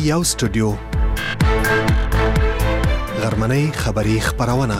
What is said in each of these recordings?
یو سټوډیو غرمنۍ خبری خبرونه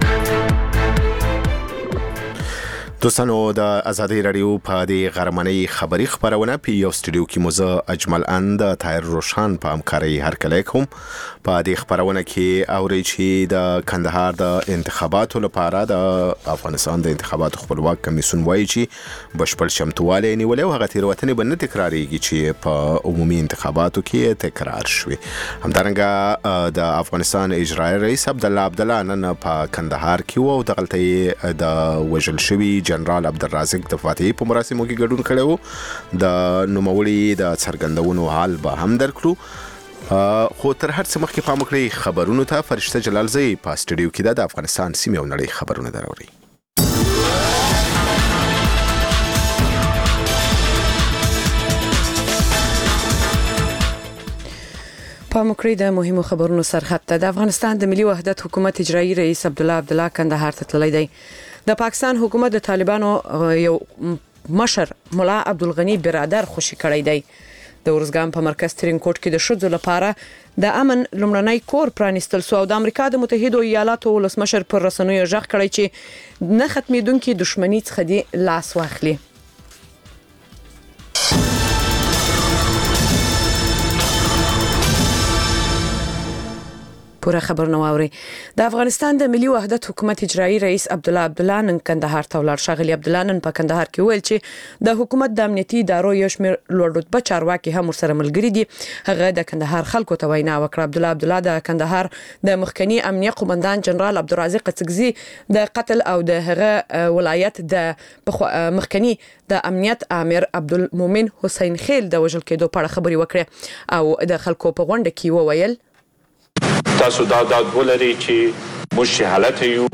دوستانو د ازادي رادیو په دې غرمنۍ خبری خبرونه په یو سټوډیو کې موزه اجمل اند طاهر روشان په همکاري هرکلی کوم په دې خبرونه کې اوري چې د کندهار د انتخاباتو لپاره د افغانستان د انتخاباتو خپلواک کمیسیون وایي چې بشپړ شمتوالی نیولې او هغه تیروتنې به نه تکرارېږي چې په عمومي انتخاباتو کې تکرار شوي. همدارنګه د افغانستان اجرایي رئیس عبدالله نن په کندهار کې وو او دغلته د وژل شوي جنرال عبدالرازق د فاتحي په مراسمو کې ګډون کړو. د نوموړي د څرګندونو حال به هم درکړو. خو تر هر څه مخکې پام وکړئ خبرونو ته. فرشته جلالزی په سټوډیو کې د افغانستان سیمې او نړۍ خبرونه دراوړي. پام وکړئ د مهمو خبرونو سرخط ته. د افغانستان د ملي وحدت حکومت اجرایي رئیس عبدالله کندهار ته تللی دی. د پاکستان حکومت د طالبانو یو مشر مولا عبدالغنی برادر خوشي کړی دی. د ورزګان په مرکز ترینکوټ کې د شذو لپاره د امن لمړنۍ کور پرانیستل سو او د امریکا د متحده ایالاتو ولسمشر پر رسنیو ژغ کړی چې نه ختمېدونکې دښمنۍ څخه دی لاس واخلي. پوره خبر نو اوري. د افغانستان د ملي وحدت حکومت اجرایي رئیس عبدالله نن کندهار ته ولاړ. شاغلی عبدالله نن په کندهار کې ویل چې د حکومت د امنیتي ادارو یو شمېر لوړ رتبه چارواکي هم ورسره ملګري دي. هغه د کندهار خلکو ته وینا وکړه. عبدالله د کندهار د مخکنی امنیه قومندان جنرال عبدالرازق قڅګزي د قتل او د هغه ولایت د مخکنی د امنیت امیر عبدالمومن حسین خیل د وژل کېدو په اړه خبري وکړه او د خلکو په غونډه کې وویل تاسو دا ولري چې موږ حالت یو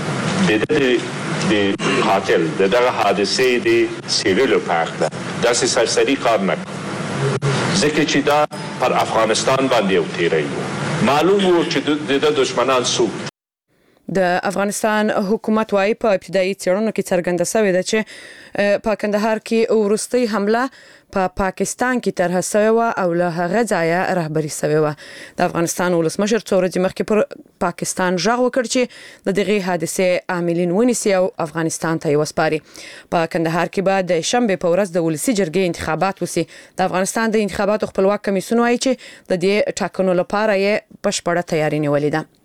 د قاتل دغه حادثه د سیریلو پاخته داسې سرسری کار نه ځکه چې دا پر افغانستان باندې یو تیری معلوم وو چې د دشمنان څوک. د افغانستان حکومت وايي په ابتدایي څېړنو کې څرګنده شوې ده چې په کندهار کې ورستۍ حمله په پاکستان کې طرح شوې و او له هغه ځایه رهبري شوې و. د افغانستان ولسمشر څو ورځې مخکې پر پاکستان ژغ وکړ چې د دغه حادثې عاملین ونیسي او افغانستان ته وسپاري. په کندهار کې به د شنبه په ورځ د ولسی جرګې انتخابات وسی. د افغانستان د انتخاباتو خپلواک کمیسیون وايي چې د دې ټاکنو لپاره یې بشپړه تیاری نیولې ده.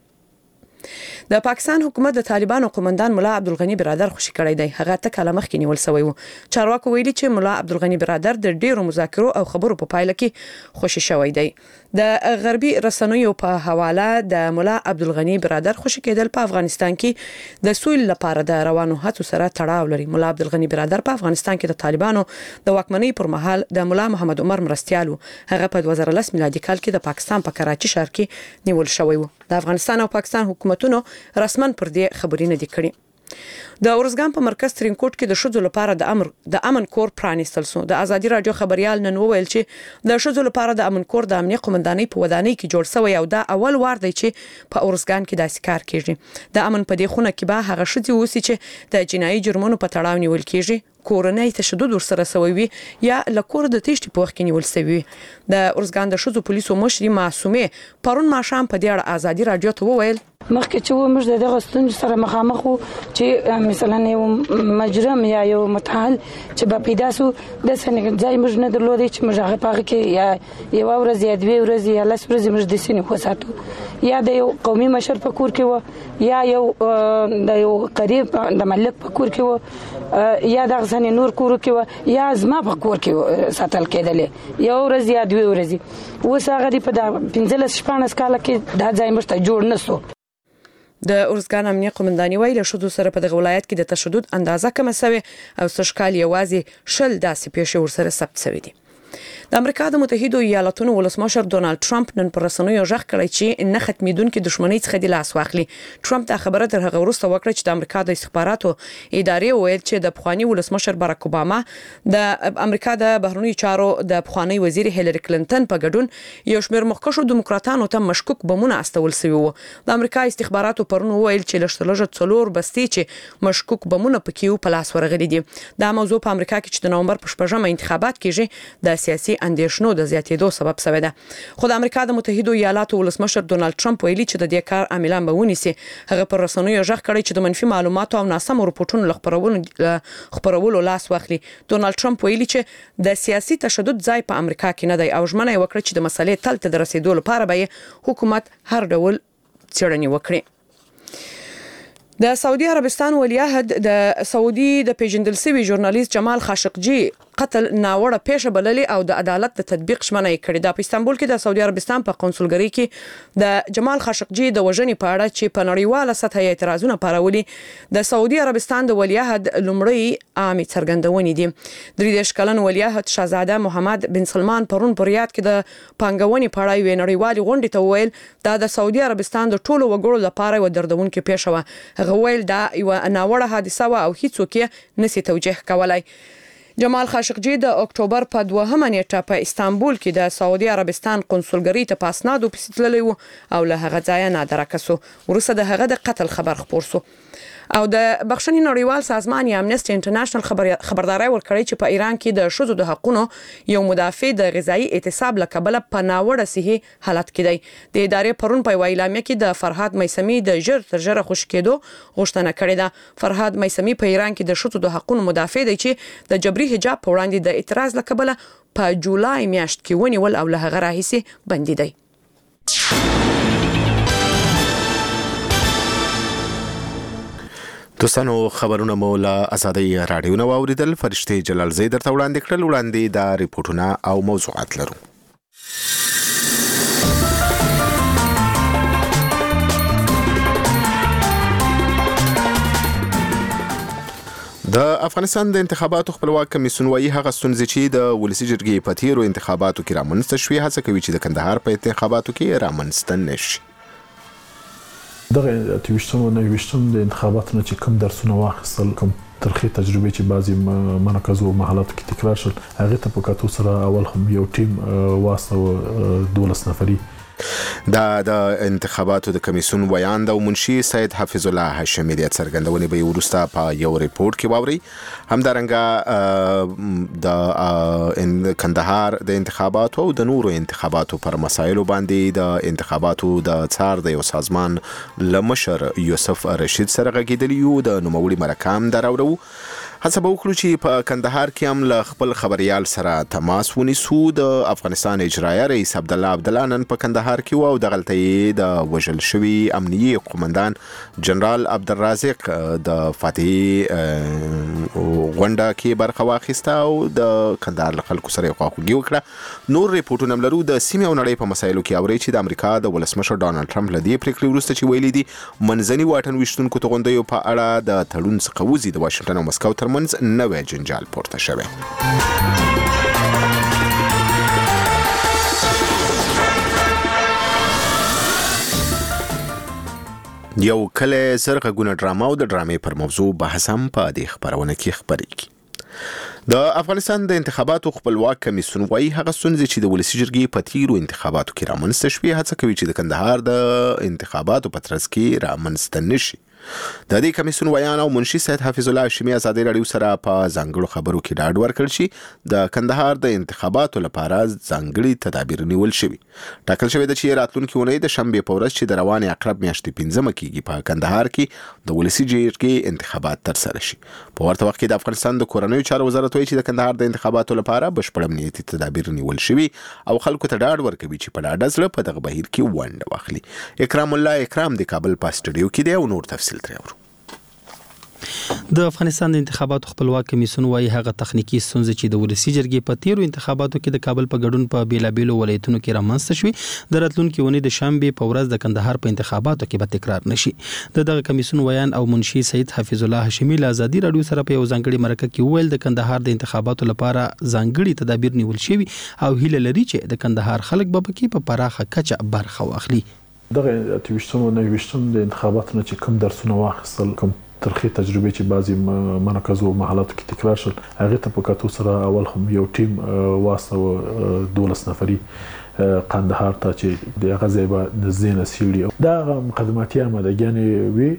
د پاکستان حکومت د طالبانو قومندان مولا عبدالغنی برادر خوشي کړی دی. هغه ته کله مخکې نیول شوی و. چارواکو ویلي چې مولا عبدالغنی برادر د ډیرو مذاکرو او خبرو په پایله کې خوشي شوی دی. د غربي رسنیو په حواله د مولا عبدالغنی برادر خوشي کېدل په افغانستان کې د سویل لپاره د روانو هڅو سره تړاو لري. مولا عبدالغنی برادر په افغانستان کې د طالبانو د واکمنۍ پر مهال د مولا محمد عمر مرستيال هغه په 2010 میلادي کال کې د پاکستان په کراچي ښار کې نیول شوی و. د افغانستان او پاکستان حکومتونو رسمن پر دې خبرې نه دي کړې. د ورزګان په مرکز ترینکوټ کې د شذو لپاره د امن کور پرانیستل سو. د ازادي رادیو خبريال نن وویل چې د شذو لپاره د امن کور د امنیه قومندانۍ په ودانۍ کې جوړ شوی او دا اول وار دی چې په ورزګان کې داسې کار کیږي. د امن په دې خونه کې به هغه شذي اوسي چې د جنایي جرمونو په تړاو نیول کیږي، کورنۍ تشدد ورسره سوی وي یا لکور د تېشتې په وخت کې نیول سوی وي. د ورزګان د شذو پولیسو مشري معصومه پرون ماښام په دې اړه ازادي رادیو ته وویل مخکې چې موږ دغه ستونزې سره مخامخ وو چې مثلا یو مجرم یا یو متعال چې به پیدا سو د سنګ ځای موږ نه درلودي چې موږ هغه پاغه کې یا یو ورځ یا دوه ورځې یا لس ورځې موږ د سینې وساتو یا د یو قومي مشر په کور کې و یا یو د یو قریب د ملک په کور کې و یا د غسن نور کور کې و یا زما په کور کې ساتل کېدل یو ورځ یا دوه ورځې اوس هغه دی په 15 کال کې دا ځای موږ ته جوړ نه سو. د ورزګان امنیه قومندانۍ ویل شذو سره په دغه ولایت کې د تشدد اندازه کم شوه او سشکال یوازې شل داسې پیښې ورسره ثبت شوې دي. د امریکا د متحده ایالاتونو ولسمشر ډونالد ټرمپ نن پر رسنیو ژغ کړی چې نه ختمېدونکې دښمنۍ څخه د لاس واخلي. ټرمپ دا خبره تر هغه وروسته وکړه چې د امریکا د استخباراتو ادارې ویل چې د پخوانی ولسمشر باراک اوباما د امریکا د بهرنیو چارو د پخوانی وزیر هیلری کلینټن په ګډون یو شمېر مخکښو دیموکراتانو ته مشکوک بمونه استول شوي وو. د امریکا استخباراتو پرون ویل چې لږ څلور بستې چې مشکوک بمونه پکې په لاس ورغلي دي. دا موضوع په امریکا کې چې د نومبر په 6 انتخابات کېږي د سیاسي اندیشنو د زیاتېدو سبب شوی ده. خو د امریکا د متحده ایالاتو ولسمشر ډونالد ټرمپ ویلي چې د دې کار عاملان به ونیسي. هغه پر رسنیو ژغ کړی چې د منفي معلوماتو او ناسم راپورټونو خبرولو لاس واخلي. ډونالد ټرمپ ویلي چې د سیاسي تشدد ځای په امریکا کې نه دی او ژمنه یې وکړه چې د مسلې تل ته د رسیدو لپاره به حکومت هر ډول څېړنې وکړي. د سعودي عربستان ولیعهد د سعودي د پیژندل شوی ژورنالیست جمال خاشقجي قتل ناوړه پیښه بللې او د عدالت د تطبیق شمنه یې کړې ده. په استانبول کې د سعودي عربستان په قونسلګرۍ کې د جمال خاشقجي د وژنې په اړه چې په نړیواله سطح یې اعتراضونه پارولي د سعودي عربستان د ولیعهد لومړی عامي څرګندونې دي. 33 کلن ولیعهد شاهزاده محمد بن سلمان پرون په ریاض کې د پانګونې په اړه یوې نړیوالې غونډې ته وویل دا د سعودي عربستان د ټولو وګړو لپاره یو دردونکې پیښه وه. هغه ویل دا یو ناوړه حادثه وه او هیڅوک یې نشي توجیه کولای. جمال خاشقجي د اکتوبر په 2مه نیټه په استانبول کې د سعودي عربستان قونسلګرۍ ته په اسنادو پسې تللی و او له هغه ځایه نادرکه سو. وروسته د هغه د قتل خبر خپور سو او د بخښنې نړیوال سازمان یا امنیسټي انټرنیشنل خبرداري ورکړی چې په ایران کې د ښځو د حقوقو یو مدافع د غذایی اعتصاب له کبله په ناوړه صحي حالت کې دی. د ادارې پرون په اعلامیه کې د فرهاد میثمي د ژر تر ژره خوشی کېدو غوښتنه کړې ده. فرهاد میثمي په ایران کې د ښځو د حقوقو مدافع دی چې د جبري حجاب په وړاندې د اعتراض له کبله په جولای میاشت کې ونیول او له هغه راهیسې بندي دی. دوستانو خبرونه مو له آزادۍ رادیو نه واوریدل. فرشتي جلال زید درته وړاندې کړل. وړاندې دا ریپورتونه او موضوعات لرو. د افغانستان د انتخاباتو خپلواک کمیسیون وايي هغه ستونزې چې د ولسي جرګې په تیرو انتخاباتو کې رامنځته شوې هڅه کوي چې د کندهار په انتخاباتو کې رامنځته نشي. دغه 28 د انتخاباتو نه چې کوم درسونه واخیستل کوم ترخی تجربه چې بعضی مناقضو محلاتو کې تکرار شول هغه ته په کاتو سره اول هم یو ټیم واسطه 12 نفري دا د انتخاباتو د کمیسیون ویاند او منشي سید حفیظ الله هاشمي د څرګندونې به ورسته په یو ریپورت کې واوري. همدارنګه د کندهار د انتخاباتو او د نورو انتخاباتو پر مسایلو باندې د انتخاباتو د څار د یو سازمان لمشر یوسف رشید سره غږیدلی یو د نوموړي مرکام دراوړو. هڅه به وکړو چې په کندهار کې هم له خپل خبريال سره تماس ونیسو. د افغانستان اجرایه رئیس عبدالله نن په کندهار کې و او د غلطۍ د وژل شوی امنیي قومندان جنرال عبدالرازق د فاتحي غونډه کې برخه واخیسته او د کندهار خلکو سره خواخوږي وکړه. نور ریپورتونه لرو. د سیمې او نړۍ په مسایلو کې اوري چې د امریکا د ولسمشر ډونالد ټرمپ لدی پریکړې وروسته چې ویلي دي منځني واټن وشتونکو توغندیو په اړه د تړون څخه وځي د واشنگټن او مسکو ترمنځ نوې جنجال پورته شوی. یو کله زرغونه ډراما او د ډرامې پر موضوع بحث هم په دې خبرونه کې خبرېږي. د افغانستان د انتخاباتو خپلواک کمیسیون وايي هغه ستونزې چې د ولسي جرګې په تیرو انتخاباتو کې رامنځته شوې هڅه کوي چې د کندهار د انتخاباتو په ترڅ کې رامنځته نشي. د دې کمیسیون ویان او منشي سید حفیظ الله هاشمي آزادۍ رادیو سره په ځانګړو خبرو کې ډاډ ورکړ چې د کندهار د انتخاباتو لپاره ځانګړي تدابیر نیول شوي. ټاکل شوی د چې راتلونکي اونۍ د شنبې په ورځ چې د روانې عقرب میاشتې 15 کېږي په کندهار کې د ولسي جرګې انتخابات ترسره شي. په ورته وخت کې د افغانستان د کورنیو چارو وزارت وایي چې د کندهار د انتخاباتو لپاره بشپړ امنیتي تدابیر نیول شوي او خلکو ته ډاډ ورکوي چې په ډاډه زړه په دغه بهیر کې ونډه واخلي. اکرام الله اکرام د کابل په سټوډیو کې دی او نور تفصیل ترې اورو. د افغانستان د انتخاباتو خپلواک کمیسیون وايي هغه تخنیکی ستونزې چې د ولسي جرګې په تیرو انتخاباتو کې د کابل په ګډون په بیلابیلو ولایتونو کې رامنځته شوې د راتلونکي ونې د شنبې په ورځ د کندهار په انتخاباتو کې به تکرار نشي. دغه کمیسیون ویان او منشي سید حفیظ الله هاشمي له آزادۍ رادیو سره په یو ځانګړي مرکه کې ویل د کندهار د انتخاباتو لپاره ځانګړي تدابیر نیول شوي او هیله لري چې د کندهار خلک به پکې په پراخه کچه برخه واخلي. دغه 28 د انتخاباتو نه چې کوم درسونه واخیستل کوم ترخی تجربه چې بعضی مناقضو محلاتو کې تکرار شول هغه ته په کاتو سره اول هم یو ټیم واسطه 12 نفري قندهار ته چې د غزې به نزدې نسیړي دا مقدماتي آمادګیانې وي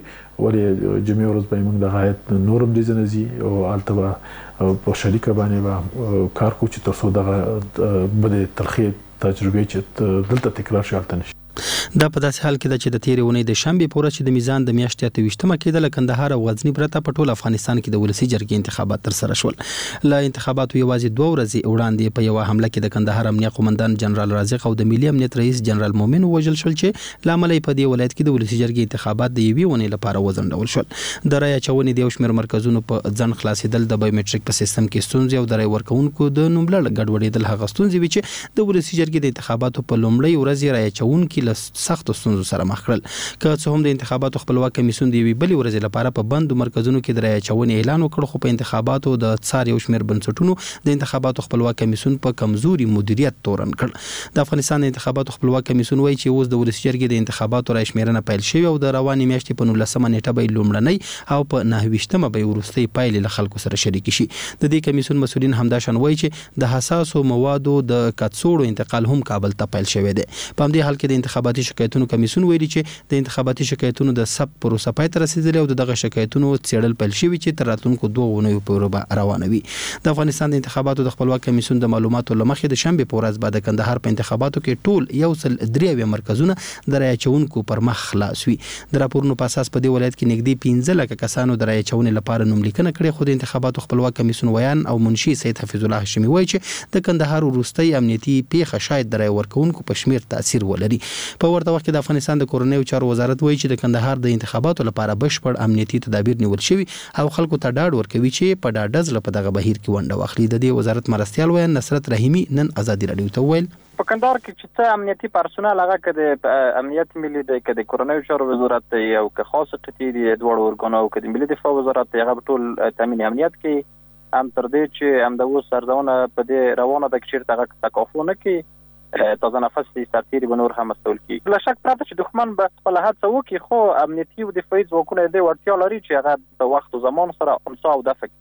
ولې جمعي ورځ به موږ د غایت نورم دي زنزي او البته په شریکه باندې به کار کوو چې تاسو دغه بده ترخې تجربه چې دلته تکرار شي البته نشي. دا په داسې حال کې ده چې د تیرې اونۍ د شنبې په ورځ چې د میزان د میاشتې 28مه کېدله کندهار او غزنی پرته په ټول افغانستان کې د ولسي جرګې انتخابات ترسره شول. له انتخاباتو یوازې 2 ورځې وړاندې په یو حمله کې د کندهار امنیه قومندان جنرال رازق او د ملي امنیت رئیس جنرال مومن وژل شول چې لامل په دې ولایت کې د ولسي جرګې انتخابات د یوې ونې لپاره وځنډول شول. د رای اچونې د یو شمېر مرکزونو په ځن خلاصېدل د بایومټریک په سیستم کې ستونزې او د رای ورکوونکو د نوملړ ګډوډېدل هغه ستونزې وي چې د ولسي جرګې د انتخاباتو په لومړۍ ورځ رای اچونکي له سختو ستونزو سره مخ کړل. که څه هم د انتخاباتو خپلواک کمیسیون د یوې بلې ورځې لپاره په بندو مرکزونو کې د رای اچونې اعلان وکړ خو په انتخاباتو د څار یو شمېر بنسټونو د انتخاباتو خپلواک کمیسیون په کمزوري مدیریت تورن کړ. د افغانستان د انتخاباتو خپلواک کمیسیون وایي چې اوس د ولسي جرګې د انتخاباتو رای شمیرنه پیل شوې او د روانې میاشتې په 19مه نیټه به لومړنۍ او په 29مه به وروستۍ پایلې له خلکو سره شریک شي. د دې کمیسیون مسؤلین همدا شان وایي چې د حساسو موادو د کڅوړو انتقال هم کابل ته پیل شوی دی. په همدې حال کې د انتخاباتي شکایتونو کمیسیون ویلي چې د انتخاباتي شکایتونو د ثبت پروسه پای ته رسیدلې او دغه شکایتونو څېړل پیل شوي چې تر راتلونکو 2 اونیو پورې روانوي. د افغانستان د انتخاباتو د خپلواک کمیسیون د معلوماتو له مخې د شنبې په ورځ به د کندهار په انتخاباتو کې ټول 103 مرکزونه د رای اچونکو پر مخ خلاص وي. د راپورونو په اساس په دې ولایت کې نږدې 15 لکه کسانو د رای اچونې لپاره نوملیکنه کړې خو د انتخاباتو خپلواک کمیسیون ویان او منشي سید حفیظ الله هاشمي وایي چې د کندهار وروستۍ امنیتي پیښه شاید د رای ورکوونکو په شمیر تاثیر ولري. په ورته وخت کې د افغانستان د کورنیو چارو وزارت وایي چې د کندهار د انتخاباتو لپاره بشپړ امنیتي تدابیر نیول شوي او خلکو ته ډاډ ورکوي چې په ډاډه زړه په دغه بهیر کې ونډه واخلي. د دې وزارت مرستیال ویان نصرت رحیمي نن ازادي رادیو ته ویل په کندهار کې چې څه امنیتي پرسونل هغه کده امنیت ملي د کده کورنیو چارو وزارت دی او که خاص قطعي دی دوړ ورګونو او کده ملي دفاع وزارت دی هغه ټول تامین امنیت کې هم تر دې چې هم د اوس سرزونه په دې روانه د کچیر ته تکافونه کې تازه نفس دي سرتيري بنور هم مسؤل کی بلا شک پراته چې دښمن به خپل هڅه وکړي خو امنیتي او دفاعي ځواکونه د ورتیا لري چې هغه په وخت او زمان سره امسا او دفع.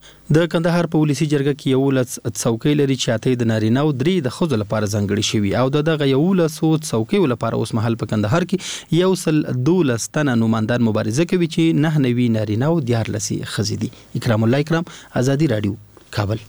د کندهار په ولسی جرګه کې یو لس څوکۍ لري چې اته د نارینه او 3 د ښځو لپاره ځانګړي شوي او دغه یو لس څوکۍ لپاره اوس مهال په کندهار کې یو سل 12 تنه نوماندان مبارزه کوي چې 9 نارینه او 14 ښځې دي. اکرام الله اکرام ازادي رادیو کابل.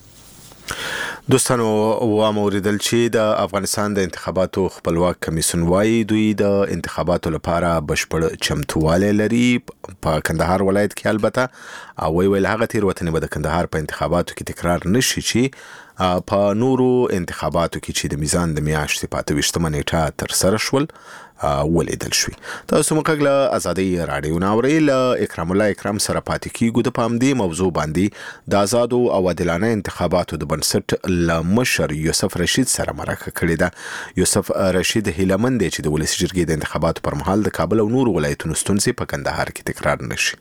دوستانو واوریدل چې د افغانستان د انتخاباتو خپلواک کمیسیون وايي دوی د انتخاباتو لپاره بشپړ چمتواله لري په کندهار ولایت کې البته او ویل هغه تیروتنې به د کندهار په انتخاباتو کې تکرار نشي چې په نورو انتخاباتو کې چې د میزان د میاشتې په 28مه نیټه تر سره شول ولیدل شوی. تاسو موږ له ازادي رادیو ناوري له اکرام الله اکرام سره پاتې کیږو د پامدې موضوع باندې د آزادو او عادلانه انتخاباتو د بنسټ ل مشر یوسف رشید سره مرکه کړې ده. یوسف رشید هیلمن دی چې د ولسی جرګې د انتخاباتو پر مهال د کابل او نورو ولایتونو ستونزې په کندهار کې تکرار نشي.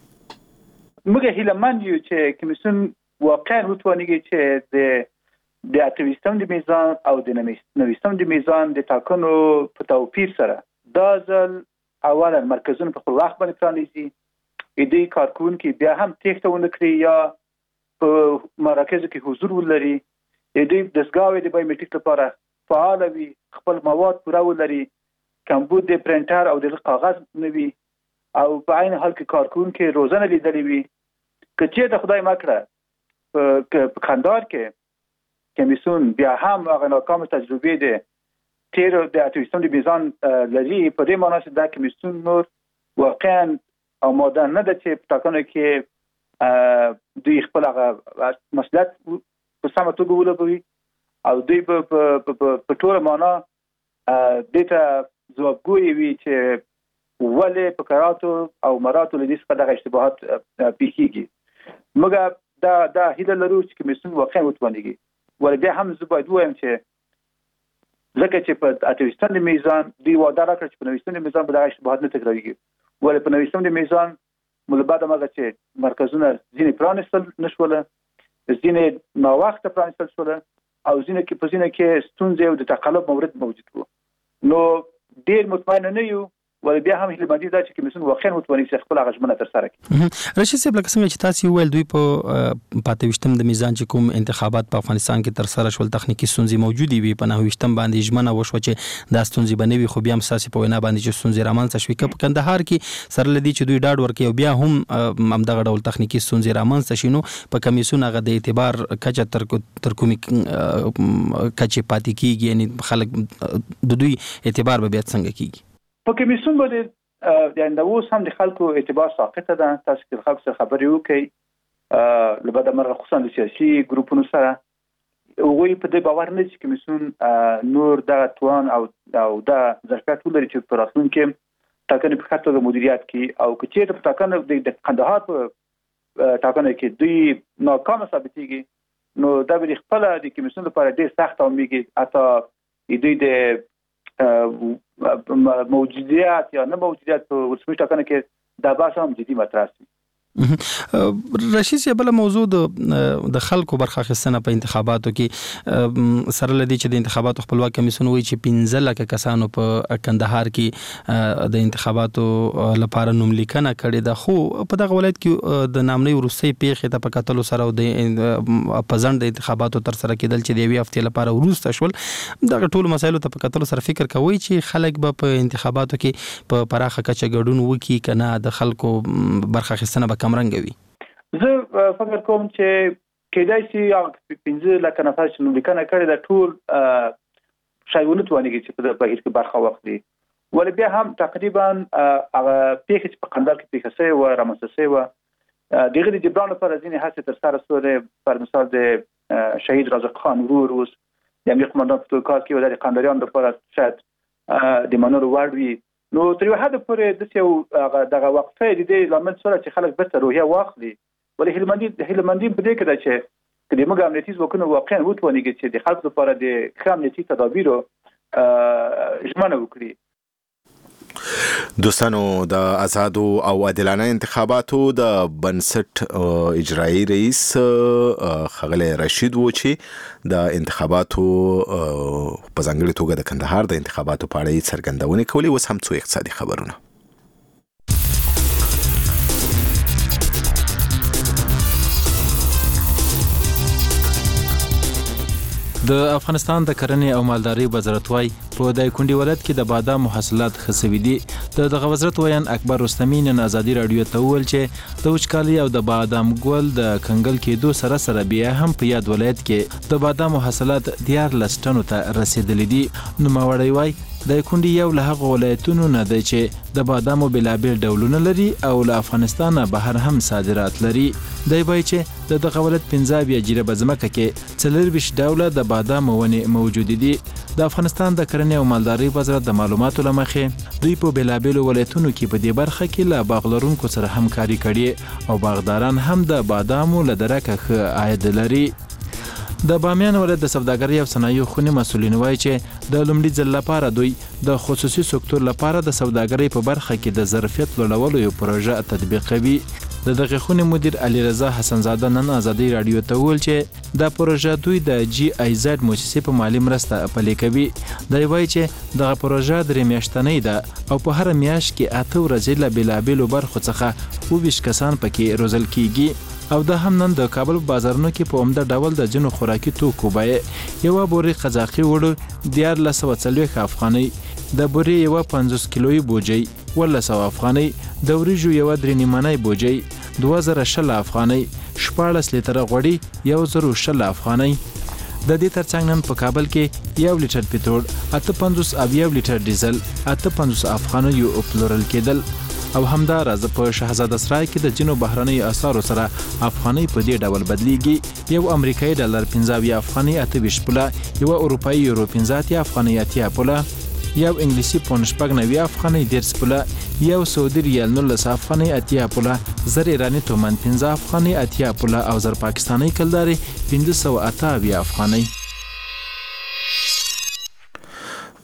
موږ هیلمن یو چې کمیسیون واقعا وتوانیږي چې د اتویستم د میزان او د نویستم د میزان د ټاکنو په توپیر سره دا ځل اولا مرکزونه په خپل وخت باندې پرانیزي دې کارکونکو بیا هم تېښته ونه کړي یا په مراکزو کې حضور ولري دې دستګاوې د بایومټریک لپاره فعال وي خپل مواد پوره ولري کمبود د پرنټر او د کاغذ نوي او په عین حال کې کارکونکو روزانه لیدلې وي که چې د خدای مکړه په کندهار کې کمیسیون بیا هم هغه ناکام تجربه ده تیر د اتویستم د میزان لري په دې معنی چې دا کمیسیون نور واقعا آماده نه ده چې په ټاکنو کې دوی خپل هغه مسؤلیت په سمه توګه ولوبوي او دوی په ټوله معنی دې ته ځوابګوی وي چې ولې په قراراتو او مراتو لدې څخه دغه اشتباهات پیښیږي. موږ دا هیله لرو چې کمیسیون واقعا وتوانیږي ولې بیا هم زه باید ووایم چې لکه چې په اتویستم د میزان دوی وعده راکړه چې په نویستم د میزان به دغه اشتباهات نه تکراریږي ولې په نویستم د میزان ملبد مګه چې مرکزونه ځینې پرانیستل نشوله ځینې ناوخته پرانیستل شوله او ځینې کې ستونزې او د تقلب مورد موجود وو. نو ډېر مطمئن نه یو ول بیا هم هیله دا چې کمیسیون واقعا وتواني چې خپل غژمنه تر سره کړي. رشید صاحب لکه څنګه چې تاسو ویل دوی په 25 د میزان چې کوم انتخابات په افغانستان کې تر سره شول تخنیکی ستونزې موجودې وي په 9 باندې ژمنه وشو چې دا ستونزې بنوي خو بیا هم ساسي په وینا باندې چې ستونزې رامنځته شوې په کندهار کې سره لدی چې دوی ډاډ ورکړي او بیا هم همدغه ډول تخنیکی ستونزې رامنځته شي نو په کمیسیون هغه د اعتبار کچه تر کومي کچه پاتې کیږي یعنی خلک د دوی اعتبار به بیا څنګه کیږي په کمیسیون باندې د اوس هم د خلکو اعتبار ساقطه ده. تاسو کې خلک سره خبرې وکړي لبدا مرغه خصوصا د سیاسي ګروپونو سره وګوري په دې باور نه چې کمیسیون نور د توان او د ظرفیت ولري چې په راتلونکي ټاکنې په خاطر مدیریت کې او چې د ټاکنې د قندهار په ټاکنې کې دوی ناکام ثابتېږي نو دا به خپل د کمیسیون لپاره ډېر سخت او میږي اته دوی د موجودیت یا نه موجودیت په ورسمي ټاکنه کې دا بحث هم جدي مطرح شي. رشید صاحب بل موضوع د خلکو برخه اخیستنه په انتخاباتو کې سره لدی چې د انتخاباتو خپلواک کمیسیون وایي چې 15 لک کسانو په کندهار کې د انتخاباتو لپاره نوملیکنه کړې ده خو په دغه ولایت کې د نامنۍ وروستۍ پیښې ته په کتلو سره د پزند د انتخاباتو تر سره کېدل چې د یوې هفتې لپاره وروسته شول دغه ټول مسایلو ته په کتلو سره فکر کوي چې خلک به په انتخاباتو کې په پراخه کچه ګډون وکړي کنه د خلکو برخه اخیستنه به کمرنګوي. زه فکر کوم چې کېدای شي 15 لک نفر چې نوملیکنه کړي د ټول شایونه توانیږي چې په بهیر کې برخه واخلي ول بیا هم تقریبا هغه پیښه چې په قندهار کې پیښه شوې و رامنځته شوې و دغه د جبران لپاره ځینې هڅې تر سره شوې پر مثال د شهید رازق خان ورور اوس د امیر قماندان په توګه کې و د قندهاریان لپاره شاید د منلو وړ وي نو تر یو حد پورې د یو دغه وقفه د دې لامل سره چې خلک به روحیه واخلي ولې هیلمندي په دې کې ده چې کله موږ امنیتي ځواکونه واقعا وتوانیږي چې د خلکو لپاره د ښه امنیتي تدابیرو ژمنه وکړي. دوستانو د آزادو او عادلانه انتخاباتو د بنسټ اجرایی رئیس ښاغلی رشید و چې د انتخاباتو په ځانګړې توګه د کندهار د انتخاباتو په اړه څرګندونې کولې. اوس هم څو اقتصادي خبرونه. د افغانستان د کرنې او مالدارۍ وزارت وايي په دایکنډي ولایت کې د بادامو حاصلات ښه شوي دي. دغه وزارت ویان اکبر رستمي نن ازادي راډیو ته وویل چې د وچکالۍ او د بادام ګل د کنګل کېدو سره سره بیا هم په یاد ولایت کې د بادامو حاصلات 14 ټنو ته رسیدلي دي. نوموړی وايي دایکنډي یو له هغو ولایتونو نه دی چې د بادامو بېلابېل ډولونه لري او له افغانستانه بهر هم صادرات لري. دی وایي چې دغه ولایت 15 جریبه ځمکه کې 24 ډوله د بادامو ونې موجودې دي. د افغانستان د کرنې او مالدارۍ وزارت د معلوماتو له مخې دوی په بېلابېلو ولایتونو کې په دې برخه کې له باغ لرونکو سره همکاري کړې او باغداران هم د بادامو له درکه ښه عاید لري. د بامیان ولایت د سوداګرۍ او صنایعو خونې مسؤلین وایي چې د لومړي ځل لپاره دوی د خصوصي سکتور لپاره د سوداګرۍ په برخه کې د ظرفیت لوړولو یو پروژه تطبیقوي. د دغه خونې مدیر علي رضا حسنزاده نن ازادي راډیو ته وویل چې دا پروژه دوی د جی آی زد مؤسسې په مالی مرسته پلي کوي. دی وایي چې دغه پروژه 3 میاشتنۍ ده او په هر میاشت کې 8 ورځې له بېلابېلو برخو څخه 20 کسان پکې روزل کیږي او دا هم نن د کابل بازارونو کې په عمده ډول د ځینو خوراکي توکو بیې یوه بورې قزاقي وړو 1440 افغانۍ، د بورې یوه 50 کیلویي بوجۍ 1400 افغانۍ، د وریجو یوه 3 نیمانۍ بوجۍ 2010 افغانۍ، 14 لیتره غوړي 1010 افغانۍ. د دې ترڅنګ نن په کابل کې 1 لیټر پټرول 58 او 1 لیټر ډیزل 58 افغانیو پلورل کېدل. او همدا راز په شهزاده سرای کې د جنو بهرنۍ اسعارو سره افغانۍ په دې ډول بدلیږي. یو امریکایي ډالر 15 افغانۍ 28 پوله، یو اروپایي یورو 15 افغانۍ 80 پوله، یو انګلیسي پوند 90 افغانۍ 10 پوله، یو سعودي ریال 19 افغانۍ 80 پوله، زر ایرانی تومان 15 افغانۍ 80 پوله او زر پاکستاني کلداري 528 افغانۍ.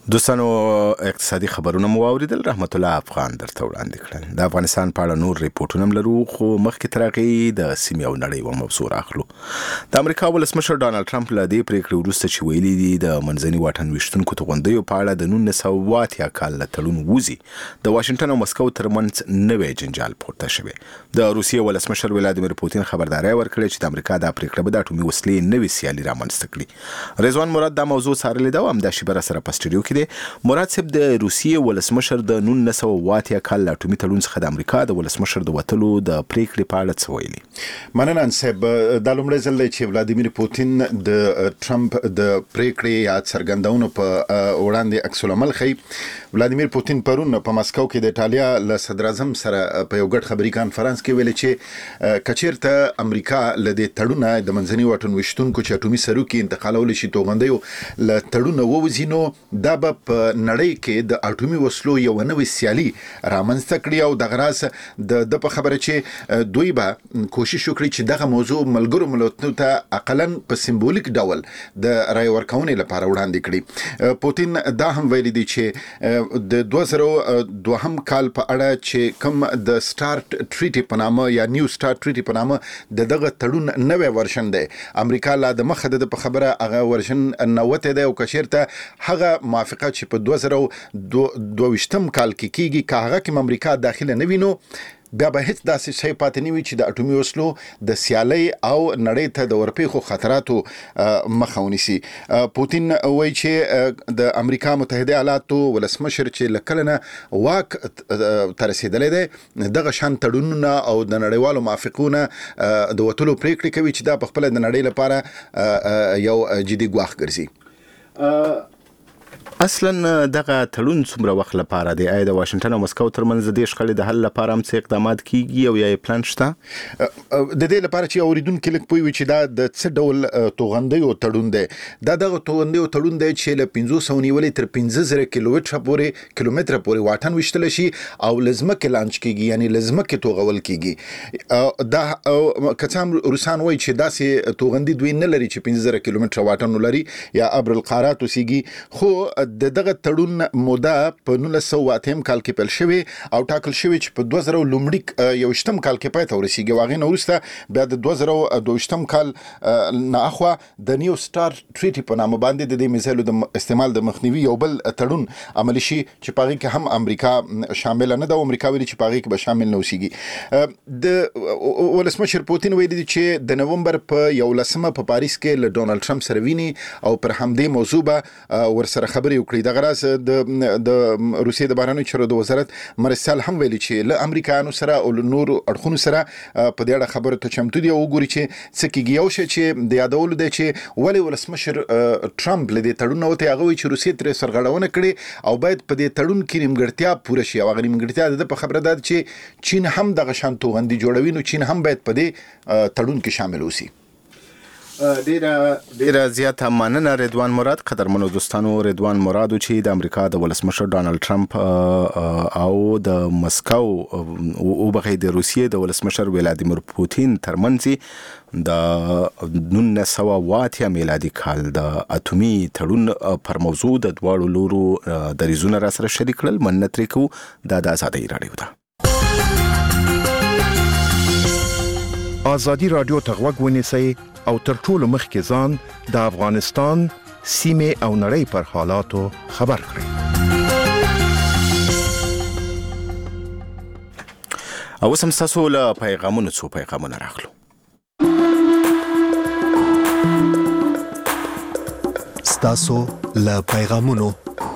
دوستانو اقتصادي خبرونه مو اوریدل رحمت الله افغان درته وړاندې کړل. د افغانستان په اړه نور ریپورتونه لرو خو مخکې ترغي د سیمې او نړۍ و موضوع اخلو. د امریکا ولسمشر ډانلډ ټرمپ له دې پریکړې وروسته چې ویلي دي د منځني واټن ویشتونکو توغندیو په اړه د 1980 کال له تړون ووزي د واشنگټن او مسکو ترمنځ نوې جنجال پورته شوی. د روسیې ولسمشر ولادیمیر پوتین خبرداري ورکړه چې د امریکا د پریکړه به د اټومي وسلې نوې سیالي رامنځته کړي. رضوان مراد دا موضوع څارلې ده او همدا شی بر سره په سټوډیو مراد صاحب د روسیې ولسمشر د 1980 کال اټومي تړون څخه د امریکا د ولسمشر د وټلو د پریکړې په اړه څه ویلي. مننه صاحب. د لومړي ځل چې ولادیمیر پوتین د ټرمپ د پریکړې یا څرګندونو په وړاندې عکس العمل خي. ولادیمیر پوتین پرون په مسکو کې د ایټالیا له صدر اعظم سره په یو ګډ خبري کانفرنس کې ویل چې کچیرته امریکا له دې تړونه د منځني واټن وشتونکو چې اټومي سروکي انتقالول شي توغندیو له تړونه ووزینو دا په نړۍ کې د اټومي وسلو یو نوې سیالي رامنځته کړي او د غراس د په خبره چې دوی به کوشش وکړي چې دغه موضوع ملګرو ملتونو ته اقلن په سمبولیک ډول د رای ورکونې لپاره وړاندې کړي. پوتین دا هم ویلي دی چې د 2002 کال په اړه چې کوم د سٹارټ ټریټي په نامه یا نیو سٹارټ ټریټي په نامه دغه تړون نوې ورشن دی امریکا لا د مخه د په خبره هغه ورشن نوته دی او کشرته هغه موافقه چې په 2022 کال کې کیږي که هغه کې امریکا داخله نه وینو بیا به هیڅ داسې شی پاتې نه وي چې د اټومي وسلو د سیالي او نړۍ ته د ورپېخو خطراتو مخه ونیسي. پوتین وایي چې د امریکا متحده ایالاتو ولسمشر چې لکلنه واک تر رسیدلې ده دغه شان تړونونه او د نړیوالو موافقونه د وټلو پریکړې کوي چې دا په خپل د نړۍ لپاره یو جدي ګواښ ګرځي. اصلا دغه تړون څومره وخت لپاره دی؟ آیا د واشنگټن او مسکو ترمنځ د شخړې د حل لپاره هم څه اقدامات کیږي او یا پلان شته؟ د دې لپاره چې اوریدونکو لیک پوي چې دا د څه ډول توغندیو تړون دی. دا دغه توغندیو تړون دی چې له 500 نیولې تر 15000 کیلومتر پورې واټن وشتل شي او لزمکه لانچ کیږي یعنی لزمکه توغول کیږي. دا کڅام روسان وایي چې داسې توغندي دوی نه لري چې 15000 کیلومتر واټن ولري یا ابر القارات وسیږي. خو دغه تړون موده په 1980 کال کې پیل شوی او ټاکل شوی چې په 2000 لومړی یوشتم کال کې پای ته ورسیږي. واغې نو وروسته بیا د 2022 کال نه اخوا د نیو سٹار ټریټي په نامه باندې د دې میزایلو د استعمال د مخنیوي یو بل تړون عملی شي چې پاره کې هم امریکا شامل نه ده او امریکا ویلي چې پاره کې به شامل نه وسیږي. د ولسمشر پوتین ویلي چې د نومبر په 11 په پاریس کې له ډونالد ټرمپ سره ویني او پر همدې موضوع به ورسره خبرې وکړي. د غراس د روسیې د بهرنیو چارو د وزارت مرسل هم ویلي چې له امریکایانو سره او نور اړخونو سره په دې اړه خبرو ته چمتو دي او وګوري چې څه کیږي. یو شی چې د یادولو دی چې ولې ولسمشر ټرمپ له دې تړون وته هغه وی چې روسیې تر سرغړونه کړي او باید په دې تړون کې نیمګړتیا پوره شي او هغه نیمګړتیا د په خبره ده چې چین هم دغه شان توغندي جوړوي نو چین هم باید په دې تړون کې شامل وسی. ډیره زیاته مننه رضوان مراد. قدرمنو دوستانو، رضوان مراد چې د امریکا د ولسمشر ډانلډ ټرمپ او د مسکو او بغیر د روسیې د ولسمشر ولادیمیر پوتین ترمنځ د 1980 میلادي کال د اټومي تړون پر موضوع د دواړو لورو دریزونه را سره شریک کړل. مننه ترې کوو. د آزادۍ رادیو ده. آزادی رادیو ته غوږ ونیسئ او تر ټولو مخکې ځان د افغانستان سیمې او نړۍ پر حالاتو خبر کړئ. او سم تاسو له پیغامونو څو پیغامونه راغلو. تاسو له پیغامونو.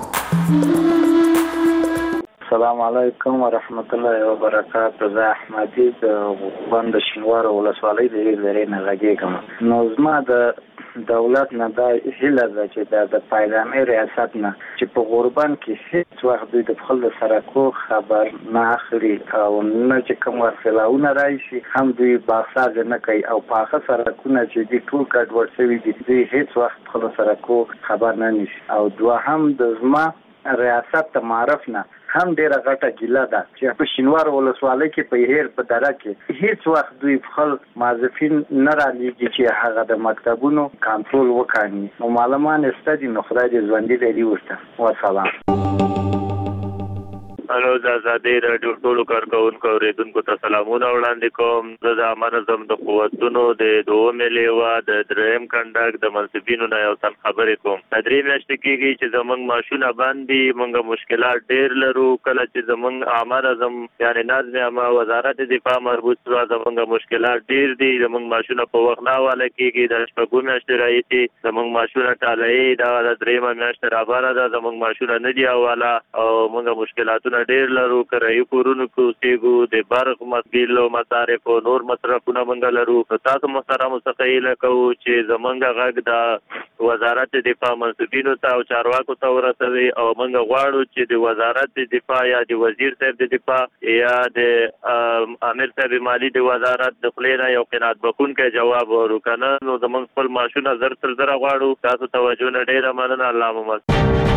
السلام علیکم ورحمت الله وبرکاته. زه احمدی د بند شینوار ولسوالۍ د لرې نه لګیږم. نو زما د دولت نه دا هیله ده چې د پایلامي ریاست نه چې په غربان کې هیڅ وخت دوی د خپل سرکو خبر نه اخلي او نه چې کوم وسیلاونه راشي هم دوی باساز نه کوي او پاخه سرکونه چې دوی ټول ګډوډ شوي دي دوی هیڅ وخت خپل سرکو خبر نه نیسي. او دوهم د زما ریاست ته معرف نه هم ډیره غټه ګیله ده چې په شینوار ولسوالۍ کې په هیر په دره کې هیڅ وخت دوی خپل موظفین نه رالیږي چې هغه د مکتبونو کنټرول وکړي. نو معلمان استدي نو خدای دې ژوندۍ لري ورته. والسلام. الو د آزادۍ راډیو ټولو کارکونکو اوریدونکو ته سلامونه وړاندې کوم. زه د امنظم د قوتونو د دومې لیوه د دریم کنډک د منصبینو نه یو څه خبرې کوم. درې میاشتې کېږي چې زموږ معاشونه باندې موږ مشکلات ډېر لرو. کله چې زموږ امنظم یعنی نظم عامه وزارت دفاع مربوط سره زموږ مشکلات ډېر دي. زموږ معاشونه په وخت نه حواله کېږي. د شپږو میاشتې راهیسې زموږ معاشونه ټالۍ دا د درېیمه میاشت رابره ده. زموږ معاشونه نه دي حواله او موږ مشکلاتونه ډېر لرو. کرایي کورونو کې اوسېږو، د برق مسبیل او مصارف او نور مصرفونه موږ لرو. نو تاسو محترمو څخه هیله کوو چې زموږ غږ د وزارت دفاع منصبینو ته او چارواکو ته ورسوي او موږ غواړو چې د وزارت دفاع یا د وزیر صاحب د دفاع یا د امیر صاحب مالی د وزارت د خپل نه یو قناعت بخښونکی جواب ورکړي. کنه نو زموږ خپل معاشونه زر تر زره غواړو. تاسو توجه نه ډېره مننه. الله مو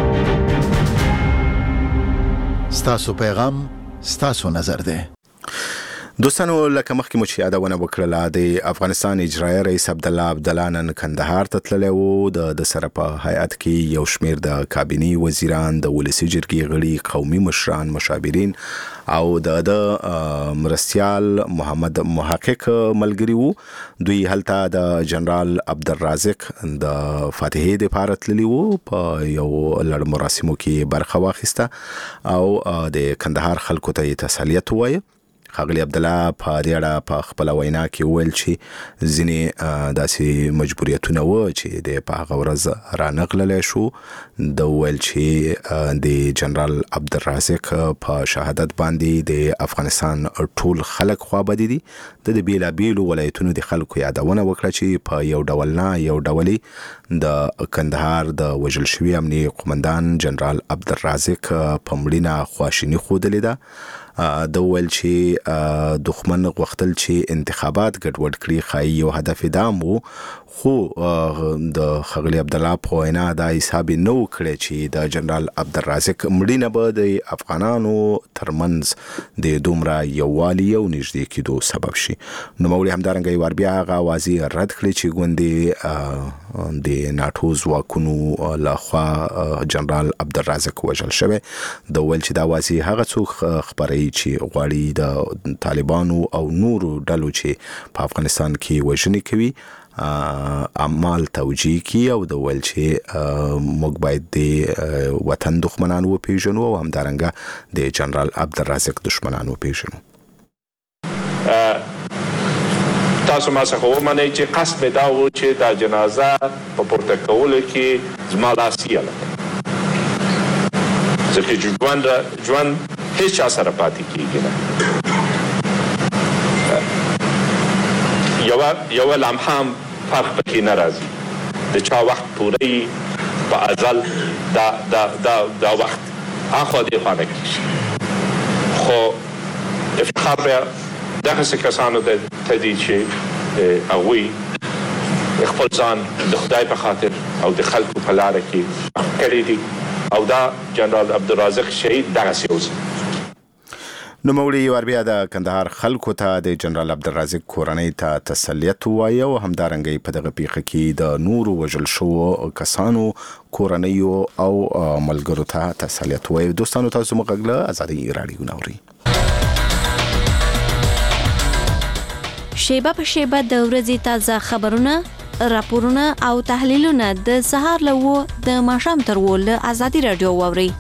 ستاسو پیغام ستاسو نظر ده. دوستانو لکه مخکې مو چې یادونه وکړله د افغانستان اجرایي رئیس عبدالله نن کندهار ته تللی و. د سره په هیئت کې یو شمیر د کابینې وزیران، د ولسي جرګې غړي، قومي مشران، مشاورین او د مرستیال محمد محقق ملګری وو. دوی هلته د جنرال عبدالرازق د فاتحې دپاره تللی وو. په یو لړ مراسمو کې برخه واخیسته او د کندهار خلکو ته یې تسلیت ووایه. ښاغلي عبدالله په دې اړه په خپله وینا کې وویل چې ځینې داسې مجبوریتونه وو چې د په هغه ورځ رانغللی شو. د وویل چې د جنرال عبدالرازق په شهادت باندې د افغانستان ټول خلک خوابدي دي. د بیلابیلو ولایتونو د خلکو یادونه وکړه چې په یو ډول نه یو ډولې د کندهار د وژل شوي امني قومندان جنرال عبدالرازق په مړینه خواشیني ښودلې ده. د ویل چې دښمن غوښتل چې انتخابات ګډوډ کړي. ښایي یو هدف دام وو، خو د ښاغلي عبدالله په وینا دا حساب نه و کړی چې د جنرال عبدالرازق مړینه به د افغانانو ترمنځ د دومره یووالي او نږدې کېدو سبب شي. نوموړي همدارنګه یو بیا هغه اوازې رد کړې چې ګوندې د ناټو ځواکونو لخوا جنرال عبدالرازق وژل شوی. د ویل چې دا اوازې هغه څوک خپروي چې غواړي د طالبانو او نورو ډلو چې په افغانستان کې وژنې کوي اعمال توجیه کی او د ویل چې موږ باید د وطن دښمنان وپیژنو او همدارنګه د جنرال عبدالرازق دښمنان وپیژنو. تاسو ما څخه ومنئ چې قصد مې دا و چې دا جنازه په پورته کولو کې زما لاس یې ځکه ژوند هیڅ چا سره پاتې کېږي نه. یوه لمحه هم فرق پکې نه راځي. د چا وخت پوره په ازل دا وخت اخوا دیخوا نه کېږي. خو افتخار بیا دغسې کسانو ته دی چې هغوی خپل ځان د خدای په خاطر او د خلکو په لاره کې کړی دي او دا جنرال عبدالرازق شهید دغسې اوسي. نوموړي یو بیا د کندهار خلکو ته د جنرال عبدالرازق کورنۍ ته تسلیت ووایه او همدارنګه په دغه پیښه کې د نورو وژل شوو کسانو کورنیو او ملګرو ته تسلیت ووایه. دوستانو تاسو مو غږ له آزادۍ راډیو نوري. شیبه په شیبه د ورځې تازه خبرونه، راپورونه او تحلیلونه د سهار له 9 د ماښام تر 10 له آزادۍ راډیو واورئ.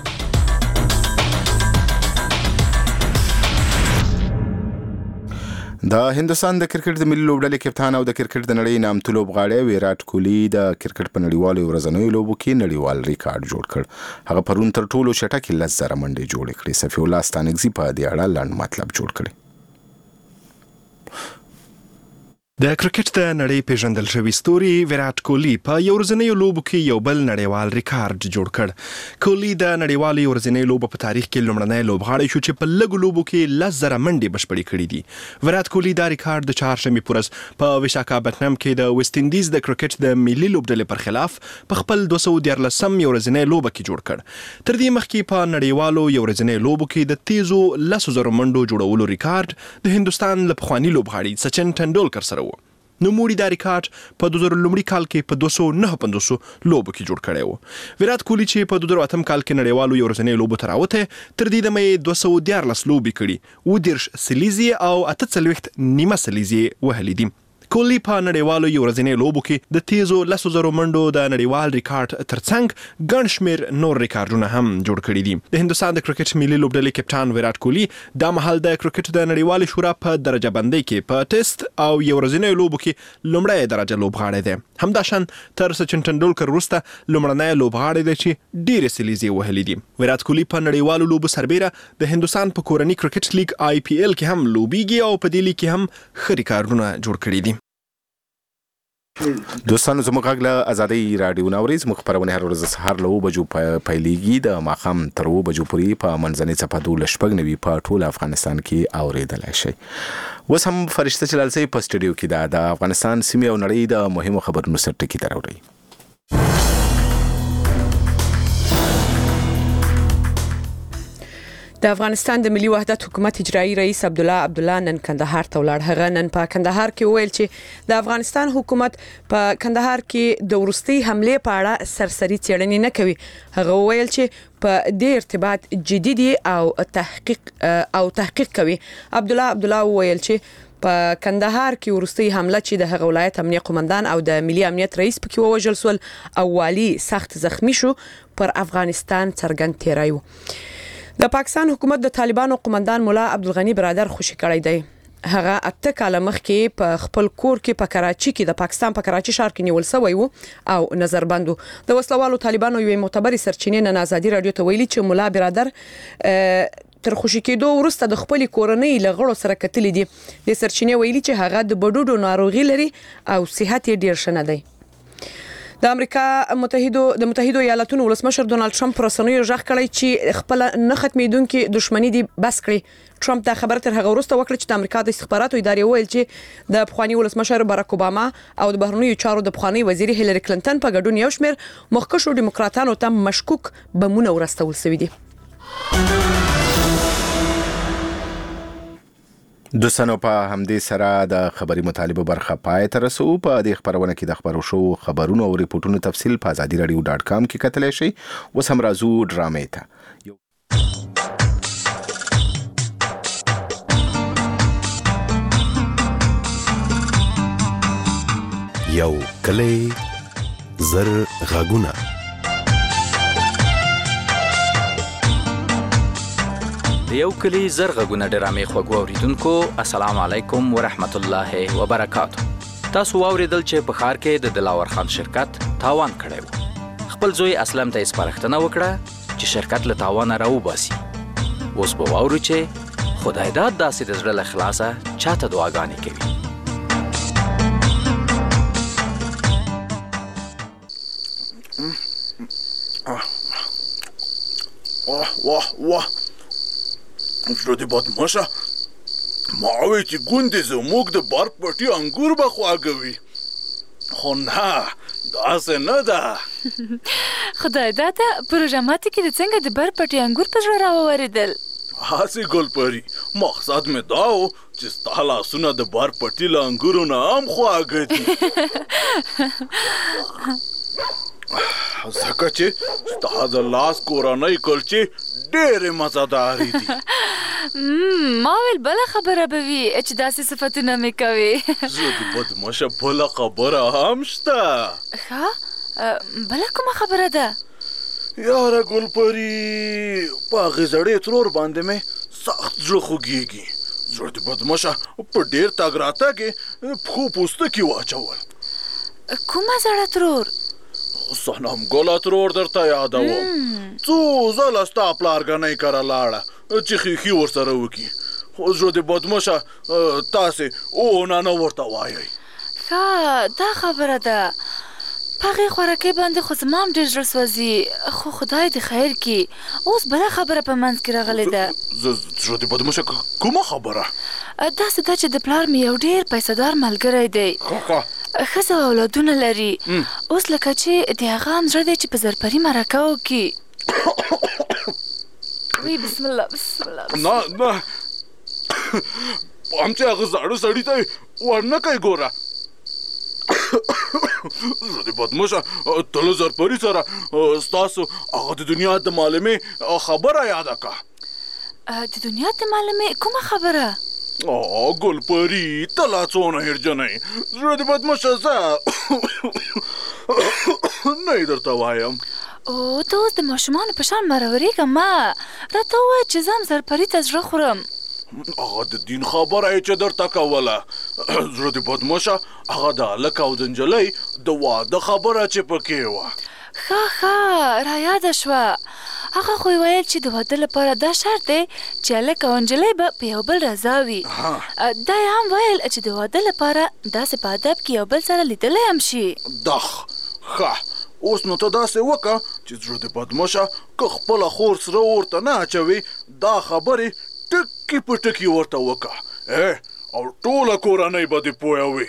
د هندستان د کرکټ د ملي لوبډلې کپتان او د کرکټ د نړۍ نامتو لوبغاړی ویرات کوهلی د کرکټ په نړیوالو ورځنیو لوبو کې نړیوال ریکارډ جوړ کړ. هغه پرون تر ټولو چټکې 10,000 منډې جوړې کړې. صفی الله ستانکزي په دې اړه لاندې مطلب جوړ کړی. د کرکټ د نړۍ پیژندل شوی ستوري ویرات کوهلی په یو ورځنیو لوبو کې یو بل نړیوال ریکارډ جوړ کړ. کوهلی د نړیوالو ورځنیو لوبو په تاریخ کې لومړنی لوبغاړی شو چې په لږو لوبو کې 10,000 منډې بشپړې کړې دي. ویرات کوهلی دا ریکارډ د چهارشنبې په ورځ په وشاکاپټنم کې د ویسټ انډیز د کرکټ د ملي لوبډلې پر خلاف په خپل 214 یو ورځنی لوبه کې جوړ کړ. تر دې مخکې په نړیوالو یو ورځنی لوبو کې د تیزو 10,000 منډو جوړولو ریکارډ د هندستان له پخواني لوبغاړي سچن ټنډولکر سره و. نوموړي دا ریکارډ په 2000 کال کې په 259 لوبو کې جوړ کړی و. ویرات کوهلی چې په 2008 کال کې نړیوالو یو ورځنی لوبو ته راوته تر دې دمه 214 لوبې کړي، 30 سلیزي او 48 نیمه سلیزي وهلې دي. کوهلی په نړیوالو یو ورځنی لوبو کې د تیزو 10,000 منډو د نړیوال ریکارډ ترڅنګ ګڼ شمېر نور ریکارډونه هم جوړ کړي دي. د هندستان د کرکټ ملي لوبډلې کپټان ویرات کوهلی دا مهال د کرکټ د نړیوال شورا په درجه بندۍ کې په ټیسټ او یو ورځنی لوبو کې لومړی درجه لوبغاړی دی. همداشان تر سچن ټنډولکر وروسته لومړنی لوبغاړی دی چې ډېرې سلیزې وهلې دي. ویرات کوهلی په نړیوالو لوبو سربیره د هندستان په کورني کرکټ لیګ IPL کې هم لوبیږي او په دې لیګ کې هم ښه ریکارډونه جوړ کړي دي. دوستانو زموږ غږ له ازادۍ راډیو ناوري زموږ خپرونه هر ورځ سهار له 9 بجو پیلېږي د ماښام تر 2 بجو پورې په منځنۍ څپه 12 په ټول افغانستان کې اورېدلی شئ. اوس هم فرشته چلال صاحب په سټوډیو کې د افغانستان سیمې او نړۍ د مهمو خبرونو سر ټکي ته راوړي. د افغانستان د ملي وحدت حکومت اجرایی رئیس عبدالله نن کندهار ته ولاړ. هغه نن په کندهار کې ویل چې د افغانستان حکومت په کندهار کې د وروستي حملې په اړه سرسري څېړنې نه کوي. هغه ویل چې په دې ارتباط جدي دي او تحقیق کوي. عبدالله ویل چې په کندهار کې وروستي حمله چې د هغه ولایت امنیه قومندان او د ملي امنیت رئیس پکې ووژل سول او والی سخت زخمی شو پر افغانستان څرګند تیری و. د پاکستان حکومت د طالبانو قومندان مولا عبدالغنی برادر خوشی کړی دی. هغه 8 کال مخکې په خپل کور کې په کراچي کې د پاکستان په کراچي ښار کې نیول شوی و او نظربند و. د وسلوالو طالبانو یو معتبر سرچینې نن ازادي رادیو ته ویلي چې مولا برادر تر خوشی کېدو وروسته د خپل کورنۍ لغړو سره کتلې دي. د سرچینې ویلي چې هغه د بډوډو ناروغي لري او صحت یې ډیر ښه نه دی. د امریکا متحده ایالاتونو ولسمشر ډونالد ټرمپ پر رسنیو ژغ کړی چې خپل نه ختمېدونکي دښمنۍ دی بس کړي. ټرمپ دا خبره تر هغه وروسته وکړه چې د امریکا د استخباراتو ادارې ویل چې د پخوانی ولسمشر باراک اوباما او د بهرنیو چارو د پخوانی وزیر هیلری کلینټن په ګډون یو شمېر مخکښو ډیموکراتانو ته مشکوک بمونه ورستول شوي دي. دوستانو په همدې سره د خبري مطالبه برخه پای ته رسو. په دې خبرونه کې د خبرو شو خبرونو او ریپورتونو تفصیل په azadiradio.com کې کتلی شئ. اوس هم راځو ډرامې ته. یو کلی زر غږونه. د یو کلی زر غږونه ډرامې خوږو اوریدونکو السلام علیکم ورحمت الله وبرکاتو. تاسو واوریدل چې په ښار کې د دلاور خان شرکت تاوان کړی و. خپل زوی اسلم ته سپارښتنه وکړه چې شرکت له تاوانه راوباسي. اوس به واورو چې خدای داد داسې د زړه له خلاصه چاته دعاګانې کوي. واه زړه دې بدماشه ما وی چې ګوندې زموږ د برق پټي انګور به خواږوي خو نه داسې نه ده. خدای داده پروژه ماتې کې د څنګه د برق پټي انګور په زړه راوورېدل. هسې ګلپري مقصد مې دا و چې ستا لاسونه د برق پټي له انګورو نه هم خواږه دي ځکه چې ستا د لاس کورنۍ کلچې ډېرې مزهدارې دي. ما ویل بله خبره به وي چې داسې صفتونه مې کوي. زه د بدماشه بله خبره هم شته. ښه بله کومه خبره ده؟ یاره ګلپري په هغې زړې ترور باندې مې سخت زړه خوږېږي. زړه د بدماشه په ډېر تګ راتګ یې پښو پوستکي واچول. کومه زړه ترور؟ صنم ګله ترور درته یادوم. څو ځله ستا پلارګنۍ کره لاړه چې خیخي ورسره وکړي خو زړه د بدماشه تاسې او نه ورته وایئ. ښه دا خبره ده په هغې خوراکۍ باندې خو زما هم ډېر زړه سوځي خو خدای دې خیر کړي اوس بله خبره په منځ کې راغلې ده زړه دې بدمشه کومه خبره داسې ده چې د پلار مې یو ډېر پیسهدار ملګری دی ښځه او اولادونه لري اوس لکه چې د هغه هم زړه دی چې په زرپري مرکه وکړي وی بسم الله بسم الله نه هم چې هغه زاړه سړي ته ورنه کوي ګوره زه دې بدمشه ته له زرپري سره ستاسو هغه د دنیا د معلمې خبره یاده کړه د دنیا د معلمې کومه خبره ګلپري ته لا څونه هېرجنۍ زړه دې بدمشه زه نه یې درته وایم او ته اوس د ماشومانو په شان مرورېږه ما راته ووایه چې زه هم زرپري ته زړه خورم هغه د دین خبره یې چې درته کوله زړه دې بدمشه هغه د هلک او د نجلۍ د واده خبره چې پکې وه ښه رایاده شوه هغه خو یې ویل چې د واده لپاره دا شرط دی چې هلک او نجلۍ به په یو بل رضا وي دا یې هم ویل چې د واده لپاره داسې په ادب کې یو بل سره لیدلی هم شي ښه اوس نو ته داسې وکړه چې زړه دې بدمشه که خپله خور سره ورته نه اچوي دا خبرې ټکي په ټکي ورته وکړه او ټوله کورنۍ به دې پوه وي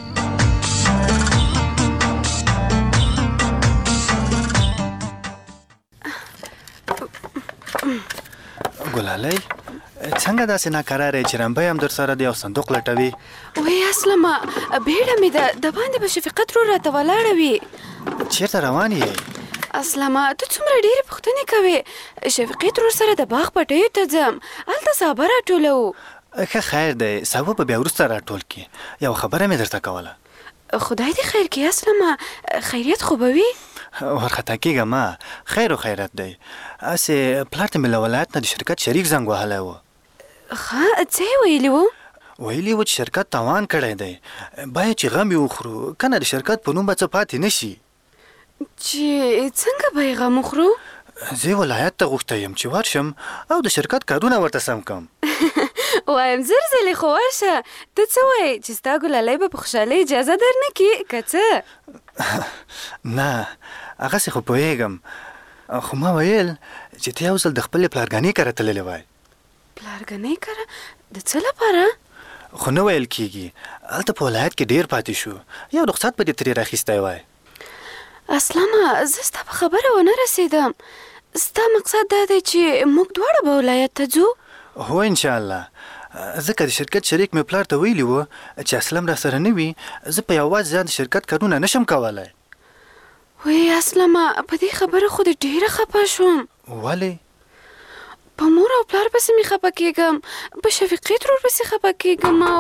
ګلالۍ څنګه داسې ناکراره چې رمبی هم در سره دی او صندوق لټوي وی اسلمه بیړه مې ده د باندې به شفقت رو راته ولاړه وي چیرته روان یې اسلمه ته څومره ډېرې پوښتنې کوې شفقت رو سره د باغ پټیو ته ځم هلته سابه راټولوو ښه خیر دی سابه به بیا وروسته راټول کړي یو خبره مې درته کوله خدای دې خیر کړي اسلمه خیریت خو به وي ورخطا کېږه ما خیر و خیرت دی هسې پلار ته مې له ولایت نه د شرکت شریک زنګ وهلی و ښه څه یې ویلي وو ویلي و چې شرکت تاوان کړی دی باید چې غم یې وخورو که نه د شرکت په نوم به څه پاتې نه شي چې څنګه به یې غم وخورو زه ولایت ته غوښتی یم چې ورشم او د شرکت کارونه ورته سم کړم وایم زر ځلې خو ورشه ته څه وایې چې ستا ګلالۍ به په خوشحالۍ اجازه در نه کړي که څه نه هغسې خو پوهېږم خو ما ویل چې ته یو ځل د خپلې پلارګانې کره تللی وای پلارګانۍ کره د څه لپاره خو نه ویل کېږي هلته په ولایت کې ډېر پاتې شو یو رخصت به دې ترې راخیستی وای اسلامه زه ستا په خبره ونه رسېدم ستا مقصد دا دی چې موږ دواړه به ولایت ته ځو هو انشاءالله ځکه د شرکت شریک مې پلار ته ویلي و چې اسلم را سره نه وي زه په یوازې ځان د شرکت کارونه نشم کولی وی اسلمه په دې خبره خو دې ډېره خفه شوم ولې په مور او پلار پسې مې خفه کېږم په شفیقې ترور پسې خفه کېږم او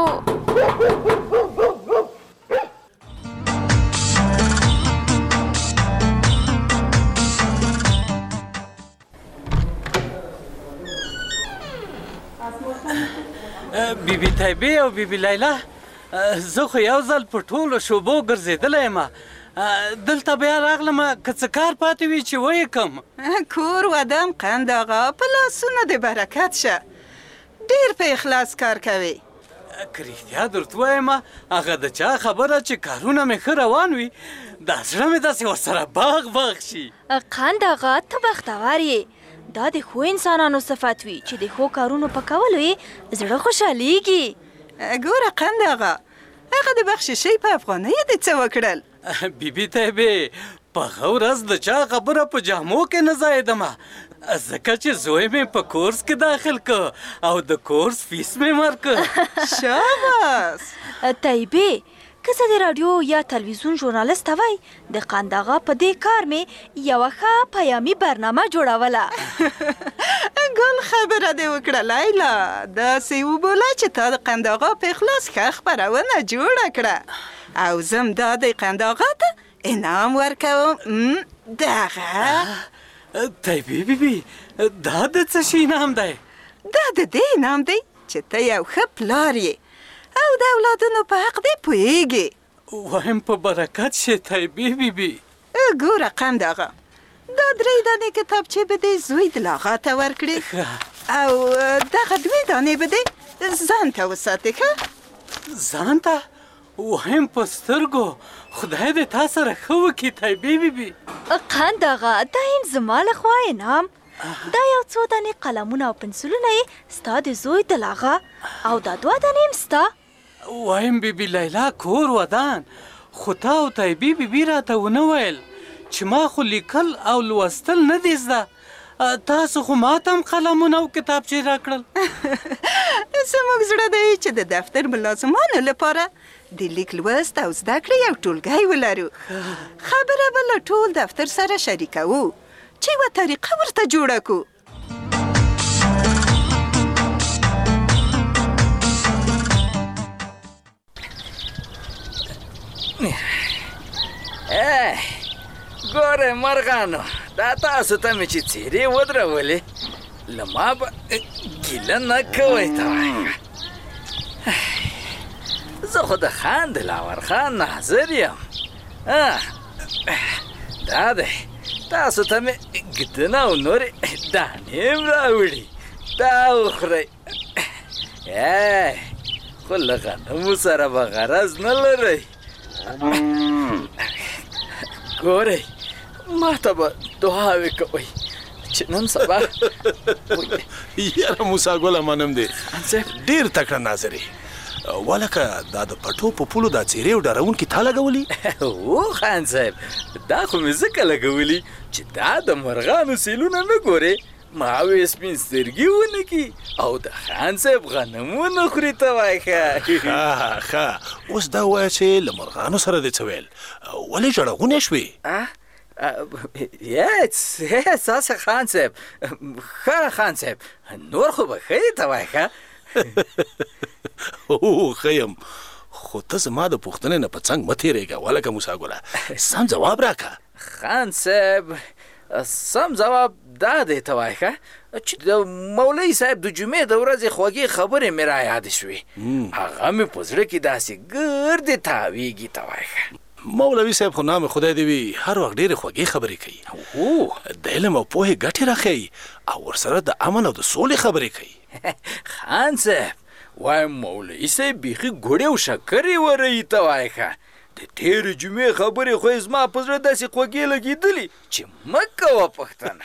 بیبي طیبې او بیبي لیلا زه خو یو ځل په ټولو شوبو ګرځېدلی یم دلته بیا راغلم که څه کار پاتې وي چې ویې کم کور ودان قند آقا په لاسونو د برکت شه ډېر په اخلاص کار کوي که رښتیا درته ووایم هغه د چا خبره چې کارونه مې ښه روان وي دا زړه مې داسې ورسره باغ شي قند آقا ته بختور یې دا د ښو انسانانو صفت وي چې د ښو کارونو په کولو یې زړه خوشحالیږي ګوره قند آقا هغه د بخششۍ په افغانۍ دې څه وکړل بیبي طیبې په هغه ورځ د چا خبره په جامو کې نه ځایېدمه ځکه چې زوی مې په کورس کې داخل که او د کورس فیس مې ورکه شاباس طیبې که زه د راډیو یا تلویزیون ژورنالسته وای د قند آقا په دې کار مې یوه ښه پیامي برنامه جوړوله ګل خبره دې وکړه لیلا داسې وبوله چې تا د قند آقا په اخلاص ښه خپرونه جوړه کړه او زم دا د قند آقا ته انعام ورکوم دغه طیبې بیبي دا د څه شي انعام دی دا د دې انعام دی چې ته یو ښه پلار یې او د اولادونو په حق دې پوهېږې وایم په برکت شي طیبې بیبي ګوره قند آقا دا 3 دانې کتابچې به دې زوی د لاغا ته ورکړې او دغه 2 دانې به دې ځان ته وساتې ښه ځان ته وایم په سترګو خدای دې تا سره ښه وکړي طیبې بیبي. قند آغا دا هم زما لخوا انعام. دا یو څو دانې قلمونه او پنسلونه یې ستا د زوی د لاغه او دا 2 دانې هم ستا. وایم بیبي لیلا کور ودان، خو تا او طیبې بیبي راته ونه ویل چې ما خو لیکل او لوستل نه دي زده. تاسو خو ماته هم قلمونه او کتابچې راکړل. زموږ زړه دی چې د دفتر ملازمانو لپاره د لیک لوست او زده کړې یو ټولګی ولرو. خبره به له ټول دفتر سره شریکوو چې یوه طریقه ورته جوړه کړو. ګورئ مرغانو، دا تاسو ته مې چې څیرې ودرولې له ما به ګیله نه کوئ. ته زه خو د خان دلاور خان ناظر یم. دا دی تاسو ته مې ګدنه او نورې دانې هم راوړي، دا وخورئ. خو له غنمو سره به غرض نه لرئ. ګورئ ما ته به دعاوې کوئ چې نن سبا. یاره موسی ګله منم دی ډېر تکړه ناظرې. ولکه دا د پټو په پولو دا څیرې او ډارونکي تا لګولي؟ او خان صاحب دا خو مې ځکه لګولي چې دا د مرغانو سیلونه نه ګورې، ما وې سپین سترګي ونه کي او د خان صاحب غنمونه خوري. ته وایه ښه اوس دا ووایه چې له مرغانو سره دې څه ویل، ولې ژړغونې شوې؟ څه خان صاحب ښه خان صاحب نور خو به ښه ته وایه ښه. او ښه یم، خو ته زما د پوښتنې نه په څنګ مه تېرېږه. ولکه موسی ګله سم جواب راکړه. خان صاحب سم جواب دا دی ته وایه ښه چې د مولوي صاحب د جمعې د ورځې خوږې خبرې مې را یادې شوې، هغه مې په زړه کې داسې ګردې تاویږي. ته وایه ښه مولوي صاحب خو نام خدای دې وي هر وخت ډېرې خوږې خبرې کوي، د علم او پوهې ګټې راښیي او ورسره د امن او د سولې خبرې کوي. خان صاحب وایم مولوي صاحب بیخي ګوړې او شکرې ورئي. ته وایه ښه د تېرې جمعې خبرې خو یې زما په زړه داسې خوږې لګېدلې چې مه کوه پوښتنه.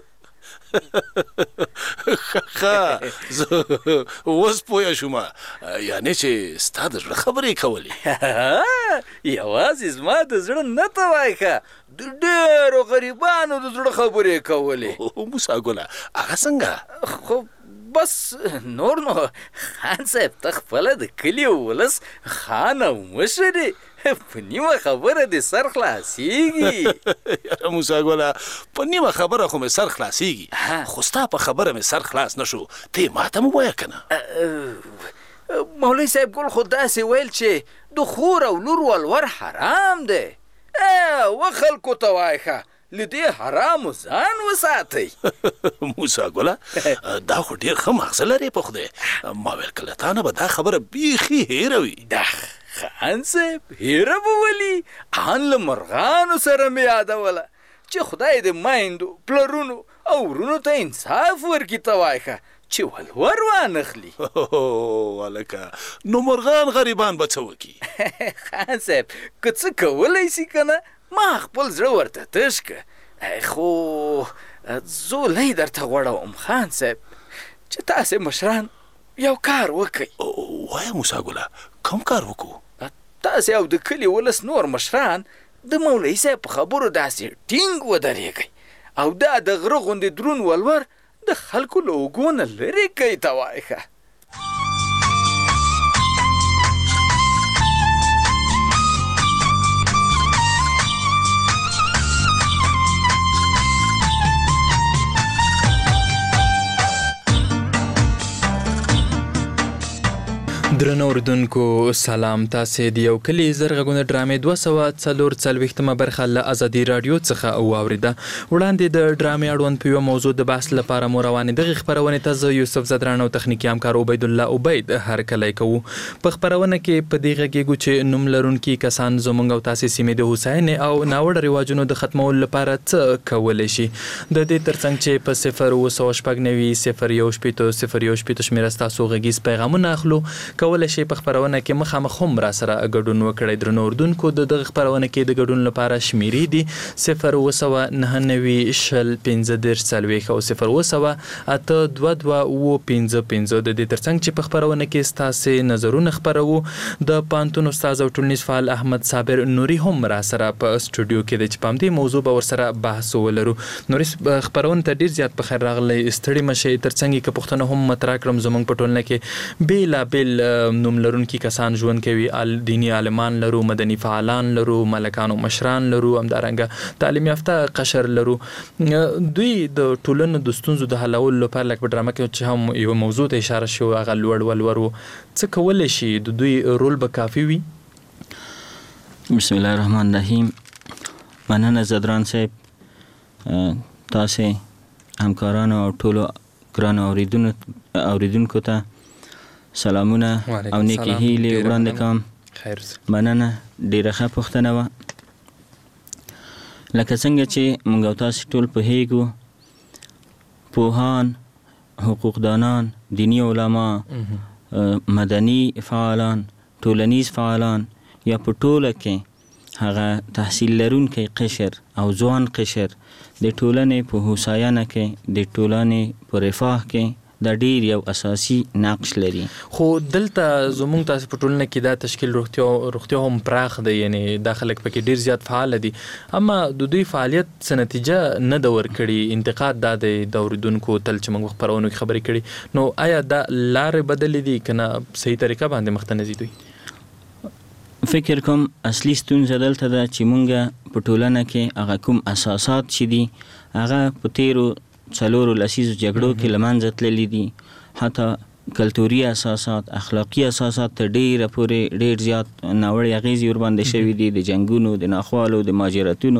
ښه زه اوس پوه شوم، یعنې چې ستا د زړه خبرې کولې. یوازې زما د زړه نه ته وایه ښه د ډېرو غریبانو د زړه خبرې کولې. موسی ګله هغه څنګه؟ خو بس نور نو خان صاحب ته خپله د کلي ولس خان او مشر په نیمه خبره دې سر خلاصېږي. یاره موسی ګله په نیمه خبره خو مې سر خلاصېږي، خو ستا په خبره مې سر خلاص نه شو. ته یې ماته مو وایه که نه؟ مولوي صاحب ګل خو داسې ویل چې د خور او لور ولور حرام دی. و خلکو ته وایه ښه له دې حرامو ځان وساتئ. موسی ګله دا خو ډېر ښه مغزه لرې په خدای. ما ویل که له تا نه به دا خبره بیخي هېره وي. خان صاحب هیره به ولي ان له مرغانو سره مې یادوله چې خدای دې میندو پلرونو او ورونو ته انصاف ورکړي. ته وایه ښه چې ولور وانخلي. هلکه نو مرغان غریبان به څه وکړي؟ خان صاحب که څه کولی شي که نه ما خپل زړه ورته تش که، خو زولی درته غوړوم خان صاحب چې تاسې مشران یو کار وکئ. وایه موسی ګله کوم کار وکړو؟ تاسې او د کلي ولس نور مشران د مولوي صاحب په خبرو داسې ټینګ ودرېږئ او دا د غره غوندې دروند ولور د خلکو له اوږو نه لرې کوئ. ته وایه ښه درنو اوریدونکو سلام. تاسې د یو کلي زرغونه ډرامې 244 برخه له ازادي رادیو څخه واوریده. وړاندې د ډرامې اړوند په یوه موضوع د بحث لپاره مو روانې دغې خپرونې ته زه یوسف زدران او تخنیکي همکار عبیدالله عبید هرکلی کوو. په خپرونه کې په دې غږیږو چې نوم لرونکي کسان زموږ او تاسې سیمې د هوساینې او ناوړه رواجونو د ختمولو لپاره څه کولی شي. د دې ترڅنګ چې په 0 9 0 1 0 1 0 شمیره ستاسو غږیز پیغامونه اخلو. کولی شئ په خپرونه کې مخامخ هم را سره ګډون وکړئ. درنو اردوونکو د دغه خپرونه کې د ګډون لپاره شمیرې دي 02990 شل 15 او 029822555. د دې ترڅنګ چې په خپرونه کې ستاسې نظرونه خپروو د پوهنتون استاد او ټولنیز فعال احمد صابر نوري هم را سره په سټوډیو کې دی چې په همدې موضوع به ورسره بحث ولرو. نوري خپرونه ته ډېر زیات په خیر راغلی، ستړي مه شئ. ترڅنګ یې که پوښتنه هم مطرح کړم، زموږ په ټولنه کې بېلابېل نوم لرونکي کسان ژوند کوي. دیني عالمان لرو، مدني فعالان لرو، ملکان او مشران لرو، همدارنګه تعلیم یافته قشر لرو. دوی د ټولنو د ستونزو د حلولو لپاره لکه په ډرامه کې چې هم یوه موضوع ته اشاره شوې هغه لوړ ولور و، څه کولی شي؟ د دوی رول به کافي وي؟ بسم الله الرحمن الرحیم. مننه زدران صاحب، تاسې همکارانو او ټولو ګرانو اوریدونکو ته سلامونه او نیکې هیلې وړاندې کوم. مننه، ډېره ښه پوښتنه وه. لکه څنګه چې موږ او تاسې ټول پوهیږو، پوهان، حقوقدانان، دینی علما، مدني فعالان، ټولنیز فعالان یا په ټوله کې هغه تحصیل لرونکی قشر او ځوان قشر د ټولنې په هوساینه کې، د ټولنې په رفاه کې دا ډیر یو اساسي نقش لري. خو دلته زموږ تاسو په ټولنه کې دا تشکیل روغتیا هم پراخ دی، یعنی دا خلک پکې ډیر زیات فعال دي، اما د دوی فعالیت څه نتیجه نه ده ورکړي. انتقاد دا دی د اوریدونکو تل چې موږ خپرونو کې خبرې کړي، نو آیا دا لارې بدلې دي که نه صحیح طریقه باندې مخته نه ځي دوی؟ فکر کوم اصلي ستونزه دلته ده چې مونږ په ټولنه کې هغه کوم اساسات چې دي هغه په تیرو 4 لسیزو جګړو کې له منځه تللي دي. حتی کلتوري اساسات، اخلاقي اساسات ته ډېر زیات ناوړې اغېزې ورباندې شوي دي، د جنګونو، د ناخوالو، د مهاجرتونو.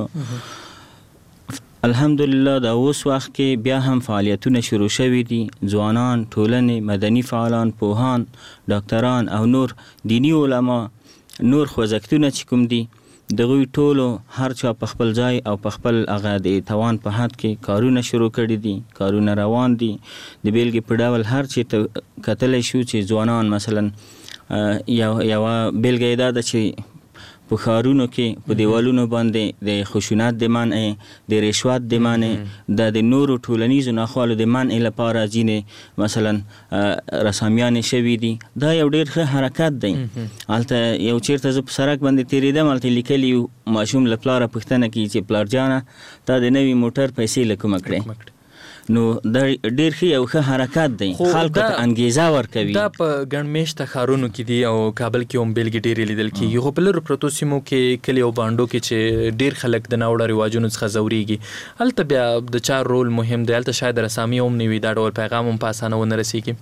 الحمدلله دا اوس وخت کې بیا هم فعالیتونه شروع شوي دي. ځوانان، ټولنې، مدني فعالان، پوهان، ډاکټران او نور دینی علما، نور خوځښتونه چې کوم دي، دغوی ټولو هر چا په خپل ځای او په خپل هغه د توان په حد کې کارونه شروع کړي دي، کارونه روان دي. د بیلګې په ډول هر چې ته کتلی شو چې ځوانان مثلا یوه بیلګه یې دا ده چې په ښارونو کې په دیوالونو باندې د خشونت د منع، د رشوت د منع، د نورو ټولنیزو ناخوالو د منع لپاره ځینې مثلا رسامیانې شوي دي. دا یو ډېر ښه حرکت دی. هلته یو چېرته زه په سړک باندې تېرېدم، هلته لیکلي یو ماشوم له پلاره پوښتنه کوي چې پلار جانه تا د نوي موټر پیسې له کومه کړې؟ نو دا ډېر ښه یو ښه حرکت دی، خلکو ته انګیزه ورکوي. دا په ګڼ میشته ښارونو کې دي او کابل کې هم بیلګې ډېرې لیدل کېږي. خو په لرو پرتو سیمو کې، کلي او بانډو کې چې ډېر خلک د ناوړه رواجونو څخه ځورېږي، هلته بیا د چا رول مهم دی؟ هلته شاید رسامي هم نه وي، دا ډول پیغام هم په اسانه ونه رسېږي.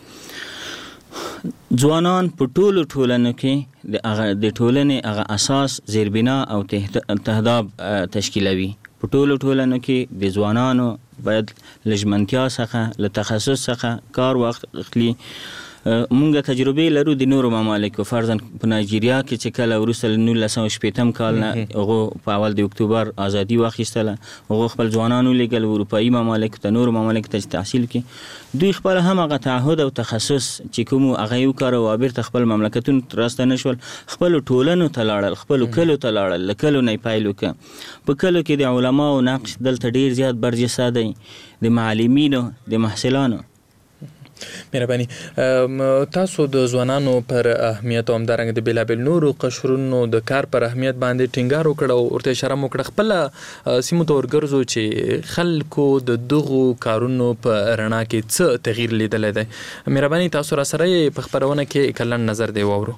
ځوانان په ټولو ټولنو کې د ټولنې هغه اساس، زیربنا او تهداب تشکیلوي. په ټولو ټولنو کې د ځوانانو باید له ژمنتیا څخه، له تخصص څخه کار واخلي. مونږ تجربې لرو د نورو ممالکو، فرضاً په نایجیریا کې چې کله وروسته له 1960 کال نه هغو په اول د اکتوبر ازادي واخیستله، هغو خپل ځوانان ولیږل اروپایي ممالکو ته، نورو ممالکو ته چې تحصیل کړي. دوی خپل هم هغه تعهد او تخصص چې کوم هغه یې وکاروه او بیرته خپل مملکتونو ته راستنه شول، خپلو ټولنو ته لاړل، خپلو کلو ته لاړل، له کلو نه یې پیل وکړه. په کلو کې د علماو نقش دلته ډېر زیات برجسته دی، د معلمینو، د محصلانو. مهرباني، تاسو د ځوانانو پر اهمیت او همدارنګه د بېلابېل نورو قشرونو د کار پر اهمیت باندې ټینګار وکړ او ورته اشاره مو کړه. خپله سیمو ته ورګرځو چې خلکو د دغو کارونو په رڼا کې څه تغییر لیدلی دی. مهرباني، تاسو را سره یې په خپرونه کې کلن نظر دی واورو.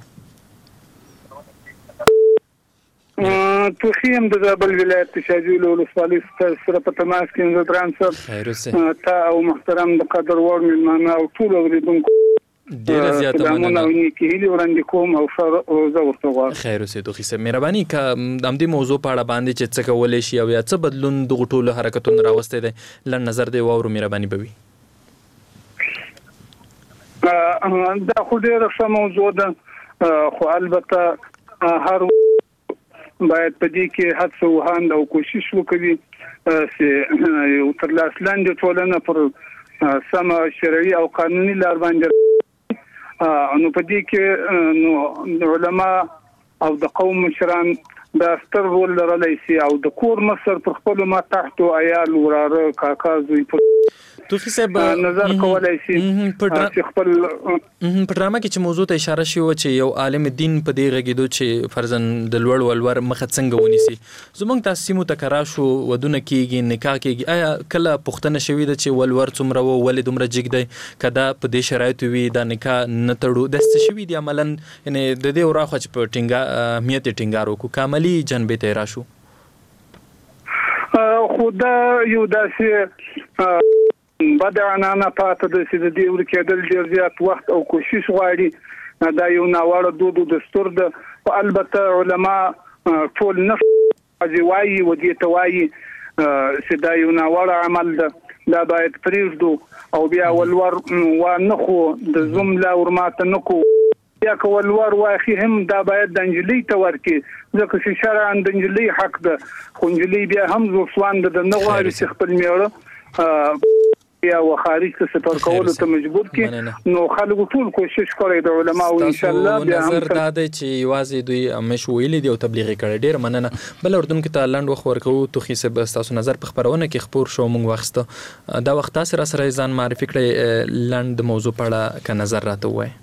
توخیم د زابل ولایت شاجویل ولسوالۍ سره په تماس کې زدران صاحب تا او محترم د قدر وړ مېلمانه او ټول اوریدونکو ډېره زیاته مننه او نیکې هیلې وړاندې کوم او زه ورته غواړم. خیر اوسې دوخي صاحب، مهرباني که همدې موضوع په اړه باندې چې څه کولی شي او یا څه بدلون دغو ټولو حرکتونو راوستی دی لنډ نظر دی واورو، مهرباني به وي. دا خو ډېره ښه موضوع ده، خو البته هر باید په دې کې هڅه وهاند او کوشش وکړي چې یو تر لاس لاندې ټولنه پر سمه شرعي او قانوني لار باندې نو په دې کې نو علما او د قوم مشران دا ستر رول لرلی شي او د کور مصر پر خپل ما تحت عیال وراره کاکا زوی توفي صاحب نظر کولای شي چې خپل په ډرامه کې چې موضوع ته اشاره شوی و چې یو عالم دین په دې غږیدو چې فرضاً د لوړ ولور مخه څنګه ونیسي زمونږ تاسو مو تکرار شو ودونه کېږي نکاح کېږي آیا کله پوښتنه شوې ده چې ولور څومره و ولې دومره جګ دی کدا په دې شرایطو وي دا نکاح نه تړو داسې شوي دي عملاً یعنی د دې وراخه چې په اهمیت ټینګار وکړو کاملي جنبې ته راشو خدا یو داسې بعد عنانا پاتې د دې ورکېدل ډېر زیات وخت او کوشش غواړي دا یو ناوړه دود او دستور ده البته علما ټول نه ځوایي و دې توایي چې دا یو ناوړه عمل ده دا باید پرېږدو او بیا ولور و نه خو د زوم لا ورماته نه کو یا کول ور واخی هم دا باید د انجلی ته ورکی ځکه چې شرعاً د انجلی حق ده خو انجلی بیا هم زوسوان د نه غواړي چې خپل میړه یا خارج ته سفر کول ته مجبور کی نو خلکو ټول کوشش کوي د علماء او ان شاء الله بیا هم نظر دا دی چې یوازې دوی مش ویلي دی او تبلیغ کړي ډیر مننه بل اردن کې ته لاند وخت ورکو تو خې تاسو نظر په خبرونه کې خبر شو مونږ وخت دا وخت سره سره ځان معرفي کړي لاند موضوع په اړه ک نظر راته وای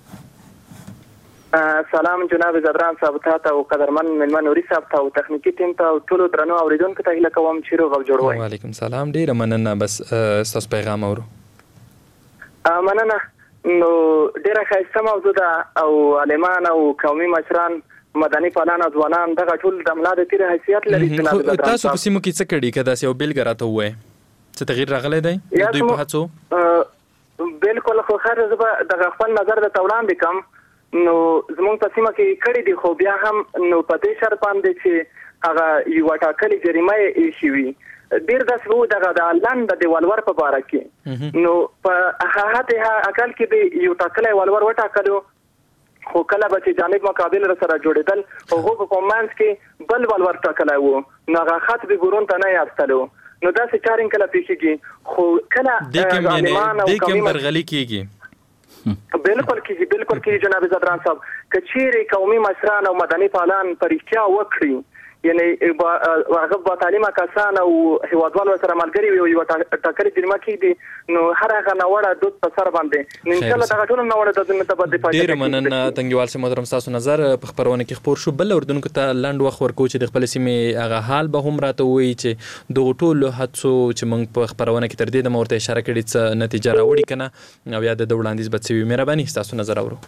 سلام جناب زدران صاحب ته او قدرمن ملمن نوري صاحب ته او تخنیکی ټیم ته ټول درنو اوریدونکو ته هیله کوم چې روغ او جوړ وای وعلیکم سلام ډیر مننه بس تاسو پیغام اورو مننه نو ډیره ښایسته موضوع ده او عالمان او قومي مشران مدني فعالان ځوانان دغه ټول د ملا د تیر حیثیت لري جناب زدران تاسو په سیمو کې څه کړي کدا یو بیل ګراته وای څه تغییر راغلی دی دوی په هڅو بالکل خو خیر زه دغه خپل نظر د وړاندې کوم نو زموږ په سیمه کې کړي دي خو بیا هم نو په دې شرط باندې چې هغه یو ټاکلي جریمه یې شوي ډېر داسې وو دغه د لاند د ولور په باره کې نو په هغه اقل کې به یو ټاکلی ولور وټاکلو خو کله به چې جانب مقابل سره جوړېدل هغو په منځ کې بل ولور ټاکلی وو نو هغه خط به ګورون ته نه یاستلو نو داسې چارې کله پیښېږي خو کله ظالمان او قومي برغلي کېږي بالکل کېږي جناب زدران صاحب که چیرې قومي مشران او مدني فعالان په رښتیا وکړي یعنی هغه با تعلیمه کسان او هیوادوالو سره ملګري وي یو ټاکلي جریمه کېږي نو هر هغه ناوړه دود په سر باندې نو انشاءالله دغه ټول ناوړه دودونه ته به دفاع ډېره مننه تنګیوال صاحب محترم ستاسو نظر په خپرونه کې خپور شو بل اردوونکو ته لنډ وخت ورکو چې د خپل سیمې هغه حال به هم راته وایي چې دغه ټولو هڅو چې موږ په خپرونه کې تر دې دمه ورته اشاره کړې څه نتیجه راوړي که نه او یا د وړاندیز به څه وي مهرباني ستاسو نظر اورو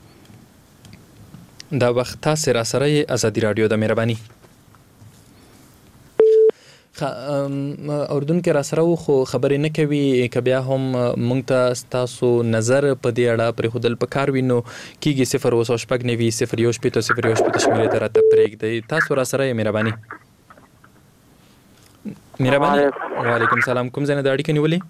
دا وخت تاسې راسره یې ازادي راډیو د مهرباني اردن کې را سره وو خو خبرې نه کوي که بیا هم موږ ته ستاسو نظر په دې اړه پرېښودل پکار وي نو کېږي 0 شمېرې ته راته پرېږدئ تاسو را سره یې مهرباني وعلیکم سلام کوم ځای نه د اړیکې نیولې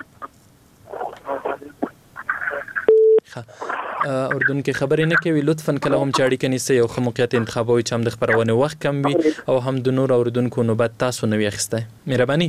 اردن کې خبرې نه کوي لطفاً کله هم چې اړیکه نیسئ یو ښه موقعیت انتخابوئ چې هم د خپرونې وخت کم وي او هم د نور اورېدونکو نوبت تاسو نه وي اخیستی مهرباني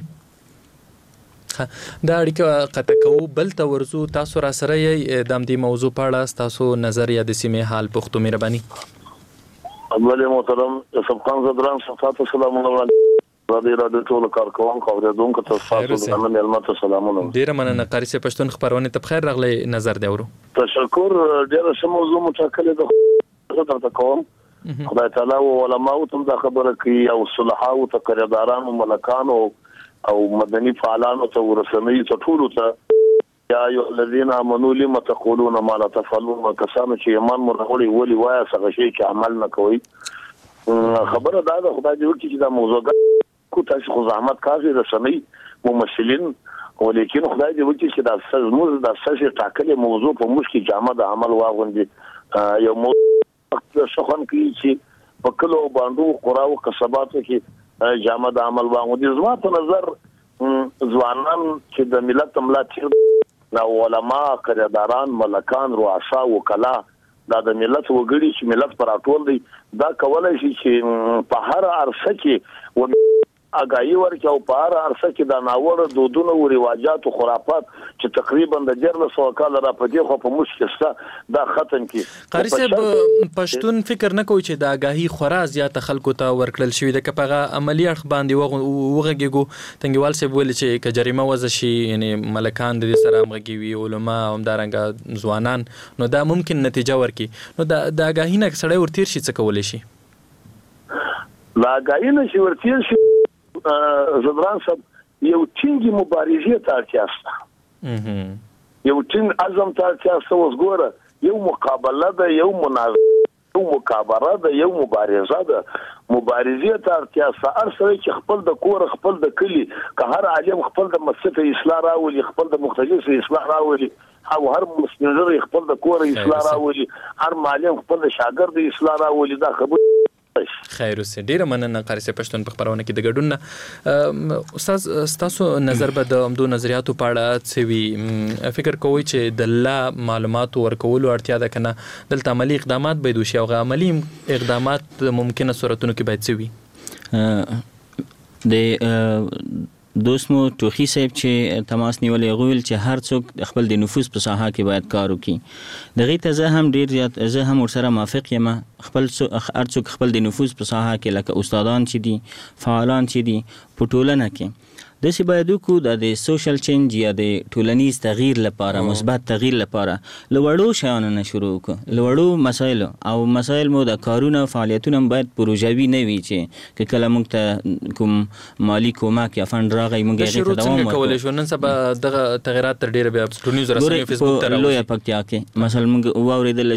دا اړیکه قطع کوو بل ته ورځو تاسو را سره یې د همدې موضوع په اړه ستاسو نظر یا د سیمې حال پوښتو مهرباني اول محترم سبقان زدران صفات سلامونه وړاندې راډیو ټول کارکوونکو او اوریدونکو ته تاسو د نن ملمت سلامونه ډیره مننه قاری صاحب پښتون خبرونه ته بخیر راغلی نظر دی اورو تشکر ډیره ښه موضوع مټاکلې ده درته کوم خدای تعالی او علماء ته دا خبره کوي او صلحاء او تقریداران او ملکان او مدني فعالان او ورسنۍ ټول ته یا ایو الذين امنوا لما تقولون ما لا تفعلون وکسانو چې ایمان مرغولي ولي وایي څنګه شي چې عمل نه کوي خبره دا ده خدای دې وکړي چې دا موضوع کو تاسو خو زحمت کافي رسنۍ ممثلین ولیکن خدای دې وکړي چې دا موږ د اساسي ټاکلې موضوع په مشکل جامه د عمل واغوندي یو موضوع شخصن کې چې په کلو باندې قراو قصباتو کې جامه د عمل واغوندي زما په نظر ځوانان چې د ملت ملاتړ نو علماء قرارداران ملکان رؤسا وکلا دا د ملت وګړي چې ملت پر اټول دی دا کولای شي چې په هر عرصه کې اگاهي ورکړي او په هر عرصه کې د ناوړه دودونو او رواجات او خرافات چې تقریبا د 1400 کال را پدې خو په مشکل سره دا ختم کی. قاری صاحب پښتون فکر نه کوي چې د اگاهي خورا زیات خلکو ته ورکړل شوی د کپغه عملی اړخ باندې وغږیږو تنګوال صاحب ویل چې ک جریمه وځ شي یعنی ملکان د سره مغږی وي علما هم دارنګ ځوانان نو دا ممکن نتیجه ورکي نو د اگاهي نه سړی ورتیر شي څه کولای شي لا اگاهي نه شي ورتیر شي زدران صاحب یو ټینګي مبارزه ته اړتیا شته یو ټینګ عزم ته اړتیا شته اوس ګوره یو مقابله ده یو مناظره یو مکابره ده یو مبارزه ده مبارزه ته اړتیا شته هر سړی چې خپل د کور خپل د کلی که هر عالم خپل د مسجد اصلاح راولي خپل د مختلف اصلاح راولي او هر مسلمان خپل د کور اصلاح راولي هر معلم خپل د شاګرد اصلاح راولي دا خبره خیر اوسه ډیره مننه قاری صاحب پښتون په خبرونه کې د ګډون استاد تاسو نظر به د امدو نظریاتو په اړه څه وی فکر کوئ چې د لا معلومات ورکولو اړتیا ده کنه دلته عملی اقدامات باید وشي او عملی اقدامات ممکنه صورتونو کې باید څه وي د دوست مو توخی صاحب چې تماس نیولې غویل چې هر څوک خپل د نفوذ په ساحه کې باید کار وکړي دغه ته زه هم ډیر زیات زه هم ورسره موافق یم خپل هر څوک خپل د نفوذ په ساحه کې لکه استادان چې دي فعالان چې دي په ټولنه کې داسې باید وکړو د سوشل چینج یا د ټولنیز تغییر لپاره مثبت تغییر لپاره له وړو شیانو نه شروع وکړو له وړو مسایلو او مسایل مو د کارونه فعالیتونه باید پروژوي نه وي چې کله موږ ته کوم مالی کومک یا فند راغی موږ یې ته دوام ورکړو کولای شو نن سبا دغه تغیرات تر ډیره بیا ټولنیز رسنیو فیسبوک ته راوځي لویه پکتیا کې مثلا موږ واوریدل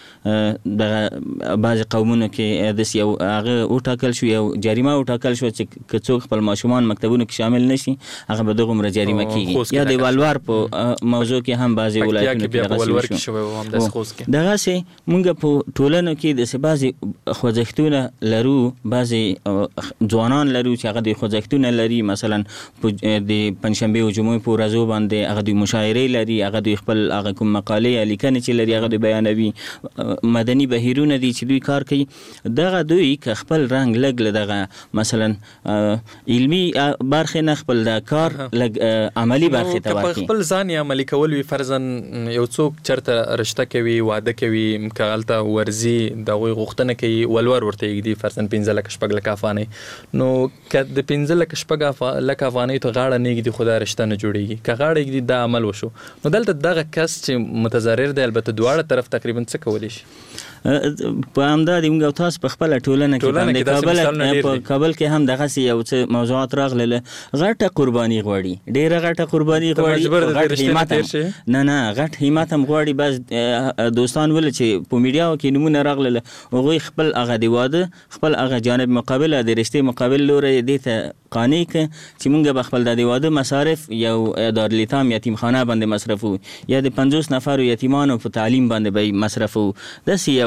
چې د بعض قومونو کې د یو هغه وټاکل شو یو جریمه وټاکل شو چې څوک خپل ماشومان مکتبونو کې شامل نشي هغه به دغه جریمه کیږي یا د والوار په موضوع کې هم بعضی ولایتونو کې والوار کې شوی و هم د خوست کې دغه سي مونږ په ټولنو کې د بعضی خوځښتونه لرو بعضی ځوانان لرو چې هغه د خوځښتونه لري مثلا د پنځشنبه او جمعې په ورځو باندې هغه د مشاعرې لري هغه د خپل هغه کوم مقالې لیکنې چې لري هغه د بیانوي مدني بهیرونه دي چې دوی کار کوي دغه دوی خپل رنگ لګ دغه مثلا علمي برخه نه خپل د کار عملی برخه ته ورکړي خپل ځان یې عملی کول وی فرضاً یو څوک چرته رشته کوي واده کوي کالته ورزي د غوښتنه کوي ولور ورته یګدي فرضاً 15 لک شپږ لک افغانۍ نو که د 15 لک شپږ لک افغانۍ ته غاړه نه یګدي خدای رشته نه جوړیږي که غاړه یګدي دا عمل وشو نو دلته دغه کس چې متضرر دی البته دواړه طرف تقریبا څه کولی شي په همدا د موږ تاسو په خپل ټولنه کې په کابل کې هم دغه یو څه موضوعات راغله غټه قرباني غواړي ډیره غټه قرباني غواړي نه غټ همت هم غواړي بس دوستان ول چې په میډیا کې نمونه راغله هغه خپل هغه دی واده خپل هغه جانب مقابله د رشتې مقابل لوري دي ته قانع ک چې مونږ به خپل د واده مصارف یو دارالایتام یتیمخانه باندې مصرفو یا د 50 نفر یتیمانو په تعلیم باندې به مصرفو د یو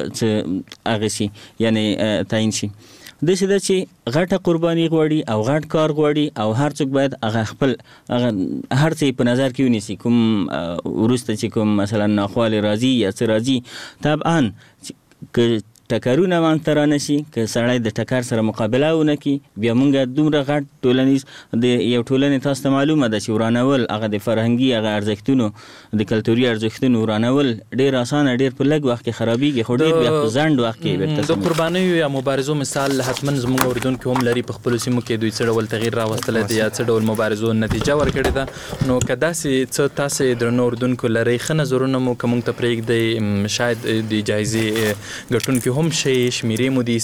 هغه شي یعنی تعین شي د څه د چې غټه قرباني غواړي او غټ کار غواړي او هر څوک باید هغه خپل هر څه په نظر کې ونیسي کوم ورسته چې کوم مثلا ناخواله راځي یا څه راځي طبعا که ټکرونه مانته رانشي که سړی د ټکر سره مقابله ونه کړي بیا موږ دومره غټ ټولنیز د یو ټولنې تاسو ته معلومه ده چې ورانول هغه د فرهنګي هغه ارزښتونو د کلتوري ارزښتونو ورانول ډېر اسانه ډېر په لږ وخت کې خرابېږي خو ډېر بیا په ځنډ وخت کې د قربانیو یا مبارزو مثال حتما زموږ اوریدونکو هم لري په خپلو سیمو کې دوی څه ډول تغییر راوستلی دی یا څه ډول مبارزو نتیجه ورکړې ده نو که داسې څه تاسې درنو اوریدونکو لرئ ښه نظرونه مو که موږ ته پرېږدئ شاید د جایزې ګټونکي هم شئ شمیرې مو دي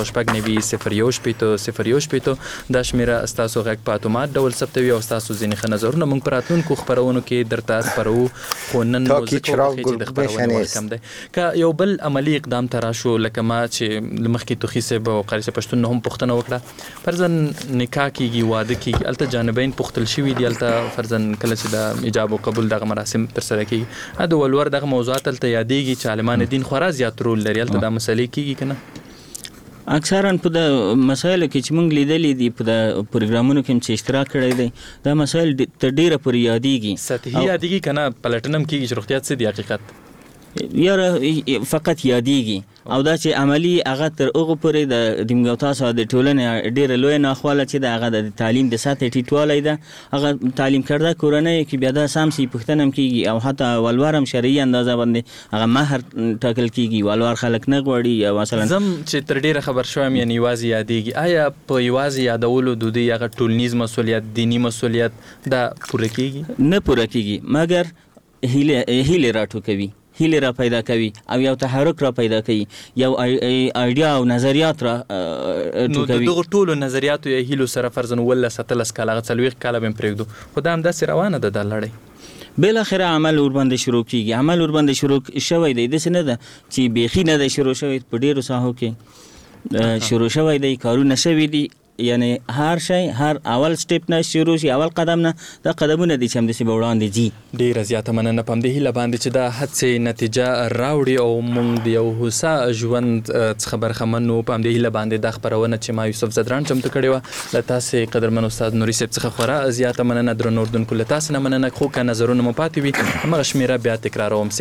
0 دا شمیره ستاسو غږ په اتومات ډول ثبتوي او ستاسو ځینې ښه نظرونه موږ په راتلونکو خپرونو کې درته خپروو خو نن مو ذکر وکړئ چې د خپرونې وخت کم دی که یو بل عملي اقدام ته راشو لکه ما چې مخکې توخي صاحب او قاري صاحب پښتون نه هم پوښتنه وکړه فرضاً نکاح کېږي واده کېږي هلته جانبین پوښتل شوي دي هلته فرضاً کله چې د ایجاب او قبول دغه مراسم ترسره کېږي د ولور دغه موضوعات هلته یادېږي چې عالمان دین خورا زیات رول لري هلته دا مسلې کېږي که نه اکثرا په د مسایلو کې چې موږ لیدلې دي په د پروګرامونو کې چې اشتراک کړی دی دا مسایل تر ډیره پورې یادېږي سطحي یادېږي که نه پلټنه هم کېږي چې روغتیا څه دي حقیقت یاره فقط یادېږي او دا چې عملی هغه تر هغه پورې د موږ تاسو د ټولنې ډېره لویه ناخواله چې د هغه د تعلیم د سطحې ټیټوالی ده هغه تعلیم کرده کورنۍ کې بیا دا سم سي پوښتنه هم کېږي او حتی ولور هم شرعي اندازه باندې هغه مهر ټاکل کېږي ولور خلک نه غواړي یا مثلا زم چې تر ډېره خبر شوم یعنې یوازې یادېږي آیا په یوازې یادولو د دوی هغه ټولنیز مسؤلیت دینی مسؤلیت دا پوره کېږي نه پوره کېږي مګر هیلې راټوکوي هیله را پیدا کوي او یو تحرک را پیدا کوي یو ایډیا او نظریات را نو دغه ټولو نظریاتو یا هیلو سره فرضاً ولس 13 کاله 40 کاله بهم پرېږدو خو دا همداسې روانه ده د لړۍ بالاخره عمل ورباندې شروع کیږي عمل ورباندې شروع شوی دی داسې نه ده چې بیخي نه ده شروع شوی په ډېرو ساحو کې شروع شوی دی کارونه شوي دي یعنی هر شی هر اول سټیپ نه شروع شي اول قدم نه دا قدمونه دي چې همداسې به وړاندې ځي ډېره زیاته مننه په همدې هیله باندې چې دا هڅې نتیجه راوړي او موږ د یو هوسا ژوند څخه برخمن وو په همدې هیله باندې دا خپرونه چې ما یوسف زدران چمتو کړې وه له تاسې قدرمن استاد نوري صاحب څخه خورا زیاته مننه درنو اردونکو له تاسې نه مننه خو که نظرونه مو پاتې وي همغه شمېره بیا تکراروم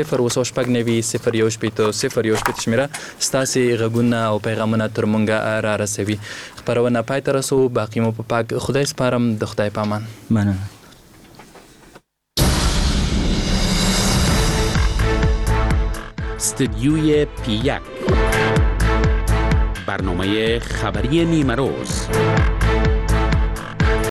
0 0 شمېره ستاسې غږونه او پیغامونه تر موږ را رسوي خپرونه پای ته رسو باقی مو په پاک خدای سپارم د خدای په امان مننه استدیوی پی یک برنامه خبری نیمروز